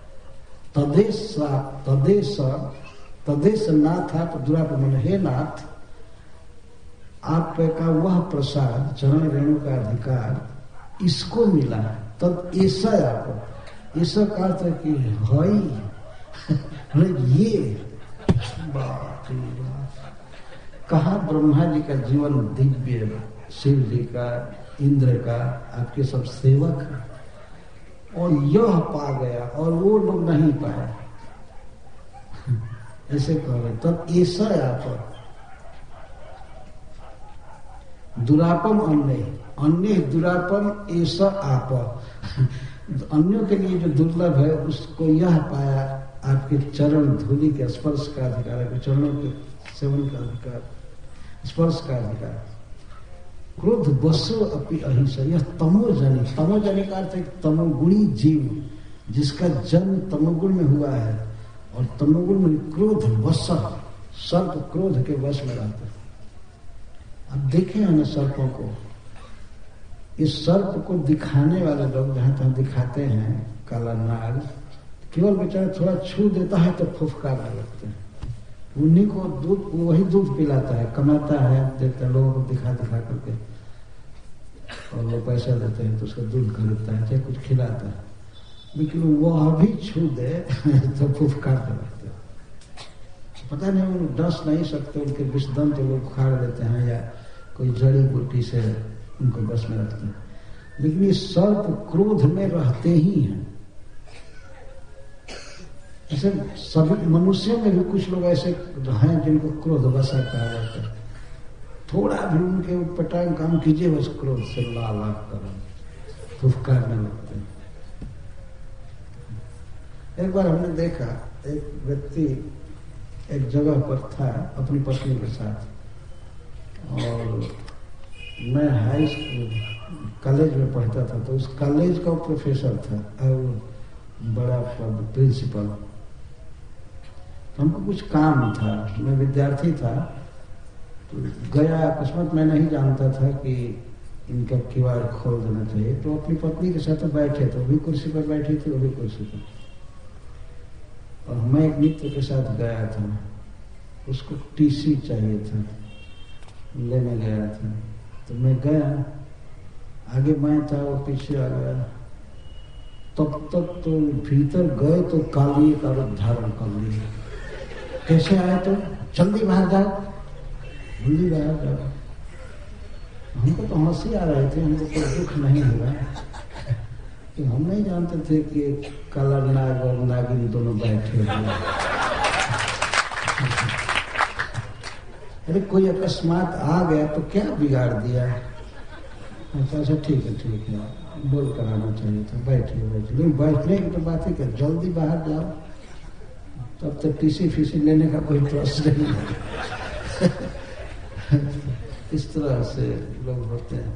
A: तदेश नाथ आप दुरापमन, हे नाथ आपका वह प्रसाद चरण रेणु का अधिकार इसको मिला है। तब ऐसा आप ऐसा का अर्थ है कि हई ये बात कहा ब्रह्मा जी का जीवन दिव्य, शिव जी का, इंद्र का, आपके सब सेवक हैं, और यह पा गया और वो लोग नहीं पाए, ऐसे कह रहे। तब ऐसा आप दुरापम अन्य दुरापम ऐसा आप, अन्यों के लिए जो दुर्लभ है उसको यह पाया, आपके चरण धूलि के स्पर्श का अधिकार, आपके चरणों के सेवन का अधिकार, स्पर्श का अधिकार। क्रोध बसो अपि अहिंसा, यह तमोजनी, तमोजनी का अर्थ है तमोगुणी जीव जिसका जन्म तमोगुण में हुआ है, और तमोगुण में क्रोध वश, सर्प क्रोध के वश में रहता है। अब देखे हैं ना सर्पों को, इस सर्प को दिखाने वाले लोग जहां तक दिखाते हैं, काला नाग, केवल बेचारा थोड़ा छू देता है तो फुफकारने लगते हैं। उन्हीं को दूध, वही दूध पिलाता है, कमाता है, देता है लोगों को दिखा दिखा करके, और वो पैसा देते हैं तो उसका दूध खरीदता है, चाहे कुछ खिलाता है। लेकिन वह भी छू दे तो फुफकार लगते। पता नहीं वो डस नहीं सकते, उनके विषदम तो लोग उखाड़ लेते हैं या कोई जड़ी बूटी से उनको बस में रखते हैं। लेकिन ये सर्प क्रोध में रहते ही हैं। ऐसे सभी मनुष्यों में भी कुछ लोग ऐसे हैं जिनको क्रोध वसा कहा जाता है। थोड़ा भी उनके उटपटांग काम कीजिए बस क्रोध से लाल करें, फुफकारने लगते हैं। एक बार हमने देखा, एक व्यक्ति एक जगह पर था अपनी पत्नी के साथ, और मैं हाई स्कूल कॉलेज में पढ़ता था, तो उस कॉलेज का प्रोफेसर था और बड़ा पद प्रिंसिपल। हमको कुछ काम था, मैं विद्यार्थी था, तो गया। अकस्मात मैं नहीं जानता था कि इनका किवाड़ खोल देना चाहिए, तो अपनी पत्नी के साथ बैठे थे, वो भी कुर्सी पर बैठी थी, वो भी कुर्सी पर, और मैं एक मित्र के साथ गया था। उसको टीसी चाहिए था, लेने गया था, तो मैं गया, आगे मैं था, वो पीछे आ गया। तब तक तो भीतर गए तो काली का रूप धारण कर लिया। कैसे आए तो जल्दी बाहर जाओ, जल्दी बाहर जाओ। हमको तो हंसी आ रही थी, हमको कोई दुख नहीं हुआ कि हम नहीं जानते थे कि काला नाग और नागिन दोनों बैठे हुए। अरे कोई अकस्मात आ गया तो क्या बिगाड़ दिया। अच्छा ठीक है, बोल कर आना चाहिए था, बैठिए। लेकिन बैठने की तो बात ही क्या, जल्दी बाहर जाओ, तब तक टीसी फीसी लेने का कोई प्रश्न नहीं है। इस तरह से लोग होते हैं।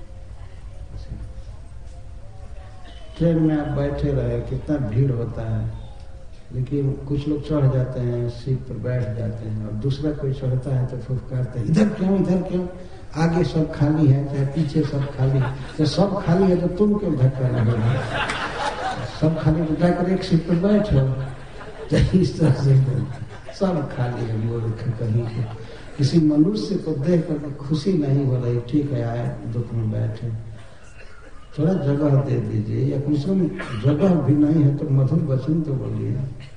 A: ट्रेन में आप बैठे रहे, कितना भीड़ होता है, लेकिन कुछ लोग चढ़ जाते हैं, सीट पर बैठ जाते हैं, और दूसरा कोई चढ़ता है तो फुफकारते हैं, इधर क्यों, आगे सब खाली है, चाहे पीछे सब खाली है। तो सब खाली है तो तुम क्यों धक्का लगे? सब खाली तो जाकर एक सीट पर बैठो। तो इस तरह से सब खाली है, मूर्ख कहीं के। किसी मनुष्य को देख कर खुशी नहीं हो रही, ठीक है आए दुख में बैठे, थोड़ा जगह दे दीजिए, या कुछ जगह भी नहीं है तो मधुर वचन तो बोलिए,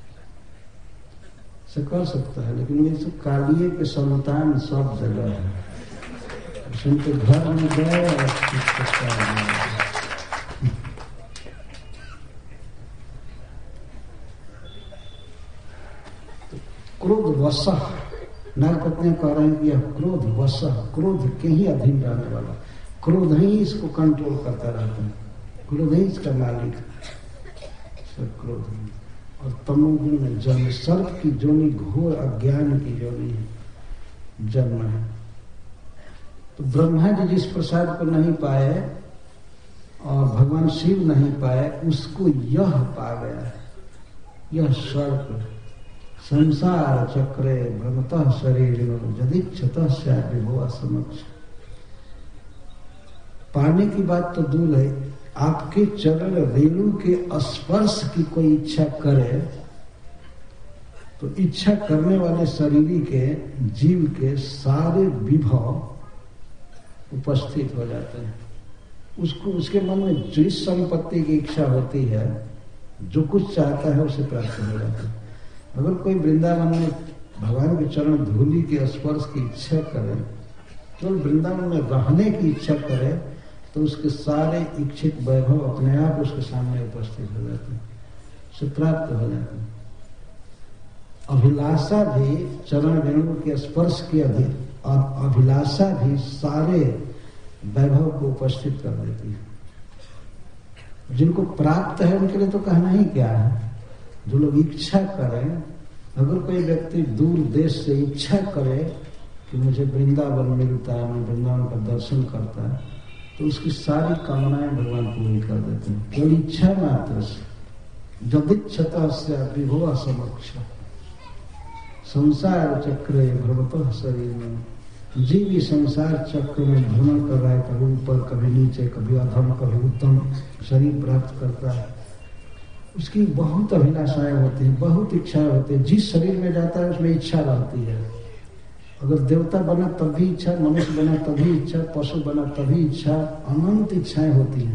A: से कर सकता है। लेकिन ये सब कालिए के संतान सब जगह है, उनके घर में गए और क्रोध वश। नाग पत्नियां कह रहे हैं कि यह क्रोध वश, क्रोध के ही अधीन रहने वाला, क्रोध ही इसको कंट्रोल करता रहता है, क्रोध ही इसका मालिक, सब क्रोध है। और तमोगुण में जन्म, सर्प की जोनी घोर अज्ञान की जोनी है, जन्म है। तो ब्रह्मा जी जिस प्रसाद को नहीं पाए और भगवान शिव नहीं पाए, उसको यह पा गया। यह सर्प संसार चक्रे भ्रमतः शरीर यदिच्छतः स्यात् विभुः समक्ष। पाने की बात तो दूर है, आपके चरण रेणु के स्पर्श की कोई इच्छा करे तो इच्छा करने वाले शरीर के जीव के सारे विभव उपस्थित हो जाते हैं। उसको उसके मन में जिस संपत्ति की इच्छा होती है, जो कुछ चाहता है उसे प्राप्त हो जाता है। अगर कोई वृंदावन में भगवान के चरण धूलि के स्पर्श की इच्छा करे, तो वृंदावन में रहने की इच्छा करे, तो उसके सारे इच्छित वैभव अपने आप उसके सामने उपस्थित हो जाते हैं, उसे प्राप्त हो जाते हैं। अभिलाषा भी चरण रेणु के स्पर्श की अभिलाषा भी सारे वैभव को उपस्थित कर देती है। जिनको प्राप्त है उनके लिए तो कहना ही क्या है। जो लोग इच्छा करें, अगर कोई व्यक्ति दूर देश से इच्छा करे कि मुझे वृंदावन मिलता है, मैं वृंदावन का दर्शन करता है, तो उसकी सारी कामनाएं भगवान पूरी कर देते हैं, केवल इच्छा मात्र से। यदिच्छतः स्यात् विभुः समक्ष। संसार चक्रे भ्रमतः शरीर में, जीव भी संसार चक्र में भ्रमण कर रहा है, कभी ऊपर कभी नीचे, कभी अधम कभी उत्तम शरीर प्राप्त करता है। उसकी बहुत अभिलाषाएं होती हैं, बहुत इच्छाएं होती हैं। जिस शरीर में जाता है उसमें इच्छा रहती है। अगर देवता बना तब भी इच्छा, मनुष्य बना तभी इच्छा, पशु बना तभी इच्छा, अनंत इच्छाएं होती हैं।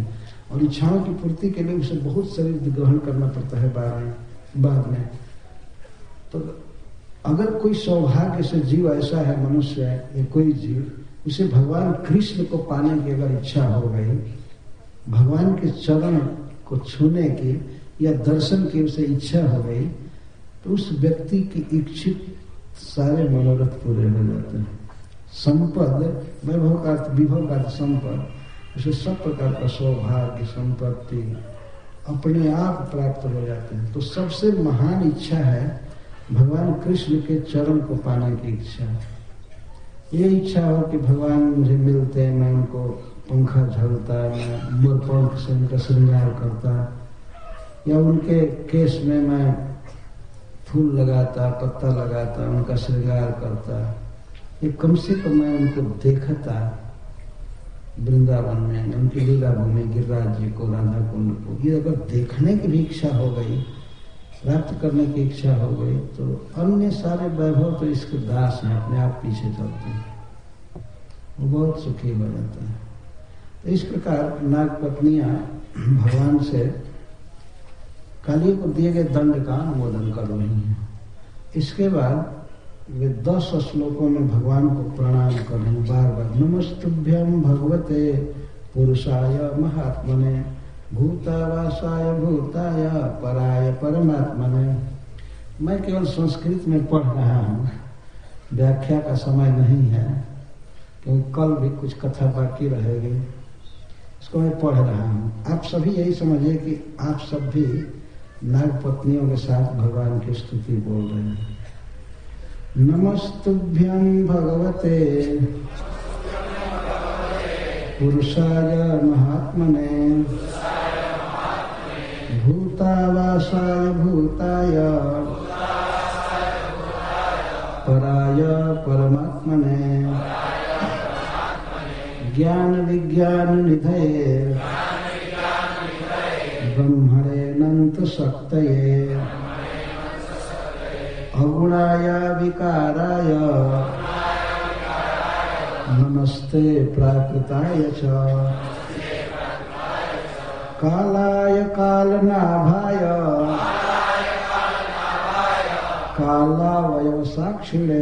A: और इच्छाओं की पूर्ति के लिए उसे बहुत शरीर ग्रहण करना पड़ता है बाद में। तो अगर कोई सौभाग्य से जीव ऐसा है, मनुष्य है या कोई जीव, उसे भगवान कृष्ण को पाने की अगर इच्छा हो गई, भगवान के चरण को छूने की या दर्शन की उसे इच्छा हो गई, तो उस व्यक्ति की इच्छित सारे मनोरथ पूरे हो जाते हैं। संपद, वैभव का अर्थ, विभव का अर्थ संपद, उसे सब प्रकार का सौभाग्य संपत्ति अपने आप प्राप्त हो जाते हैं। तो सबसे महान इच्छा है भगवान कृष्ण के चरण को पाने की इच्छा। ये इच्छा हो कि भगवान मुझे मिलते हैं, मैं उनको पंखा झलता, मैं मोरपंख से उनका श्रृंगार करता, या उनके केस में मैं फूल लगाता, पत्ता लगाता, उनका श्रृंगार करता। ये कम से कम मैं उनको देखता वृंदावन में, उनकी लीला भूमि गिरिराज जी को, राधा कुंड को। ये अगर देखने की भी इच्छा हो गई, प्राप्त करने की इच्छा हो गई, तो अन्य सारे वैभव तो इसके दास हैं, अपने आप पीछे चलते हैं, वो बहुत सुखी हो जाता है। तो इस प्रकार नाग पत्नियां भगवान से काली को दिए गए दंड का अनुमोदन कर रही हैं। इसके बाद वे 10 श्लोकों में भगवान को प्रणाम कर रहे हैं बार बार। नमस्तुभ्यं भगवते पुरुषाय महात्मने भूतावासाय भूताय पराय परमात्मने। मैं केवल संस्कृत में पढ़ रहा हूँ, व्याख्या का समय नहीं है, क्योंकि कल भी कुछ कथा बाकी रहेगी, इसको मैं पढ़ रहा हूँ। आप सभी यही समझिए कि आप सब भी नाग पत्नियों के साथ भगवान की स्तुति बोल रहे हैं। नमस्तुभ्यं भगवते पुरुषाय महात्मने भूतावासाय भूताय पराय परमात्मने ज्ञान विज्ञान निधये ब्रह्मणे अनंत शक्तये अगुणाय विकाराय नमस्ते प्राकृताय च कालाय कालनाभाय कालावयव साक्षिणे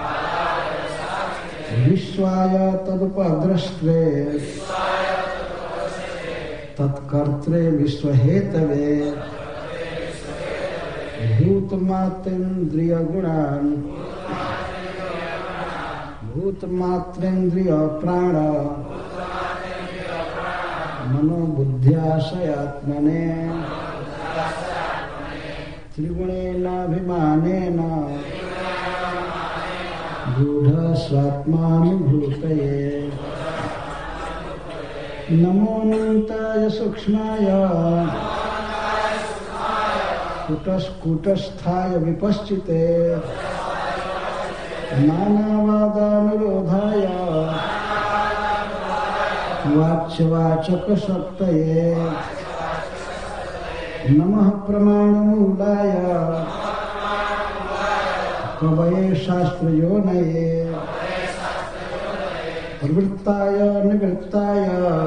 A: विश्वाय तदुपद्रष्टे तत्कर्त्रे विश्वहेतवे भूतमात्रेन्द्रिय गुणान् भूतमात्रेन्द्रिय प्राण मनोबुद्ध्याशयात्मने त्रिगुणेनाभिमानेन गूढस्वात्मानुभूतये नमोऽनन्ताय सूक्ष्माय कूटस्थाय विपश्चिते नानावादानुरोधाय वाच्यवाचकशक्तये नमः प्रमाणमूलाय कवये शास्त्रयोनये प्रवृत्ताय निवृत्ताय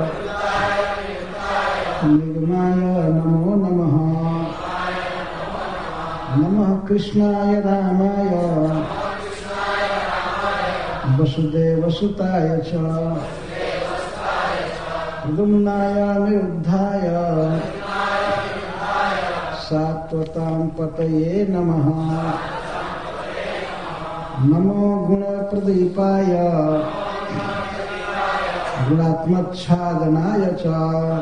A: निगमाय नमो नमः नमः कृष्णाय रामाय वसुदेवसुताय च प्रद्युम्नाय निरुद्धाय सात्वतां पतये नमः नमो गुणप्रदीपाय गुणात्मच्छादनाय च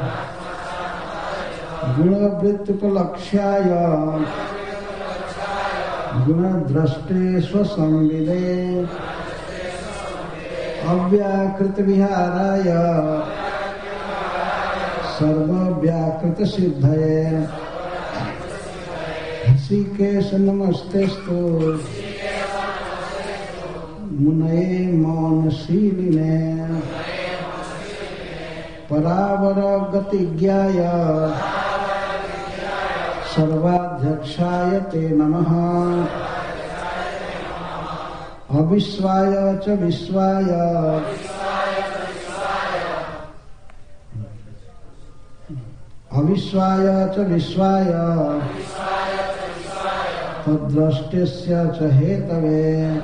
A: गुणवृत्त्युपलक्ष्याय गुणद्रष्टे स्वसंविदे अव्याकृतविहाराय सर्वव्याकृतसिद्धये ऋषिकेश नमस्तेस्तु मुनये मौनशीलिने परावरगतिज्ञाय सर्वाध्यक्षाय ते नमः अविश्वाय च विश्वाय अविश्वाय च विश्वाय तद्द्रष्टस्य च हेतवे।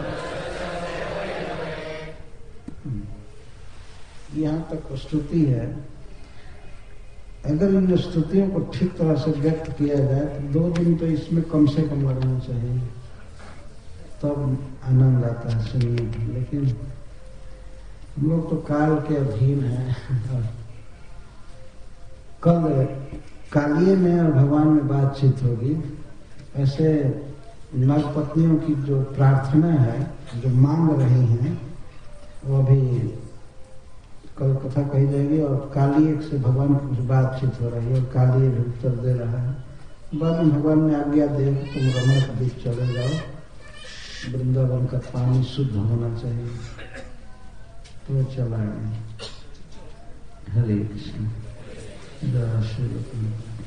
A: यहाँ तक स्तुति है। अगर इन स्तुतियों को ठीक तरह से व्यक्त किया जाए तो 2 दिन तो इसमें कम से कम लगना चाहिए, तब आनंद आता है सुनने में। लेकिन हम लोग तो काल के अधीन हैं। कल कालिये में और भगवान में बातचीत होगी। ऐसे नरपत्नियों की जो प्रार्थना है, जो मांग रही हैं, वो अभी कल कथा कही जाएगी। और कालिये से भगवान की कुछ बातचीत हो रही है और कालिये भी उत्तर दे रहा है। बाद में भगवान ने आज्ञा दे तुम रमण के बीच चले जाओ, वृंदावन का पानी शुद्ध होना चाहिए, तो चला गया। हरे कृष्ण। जय श्री कृष्ण।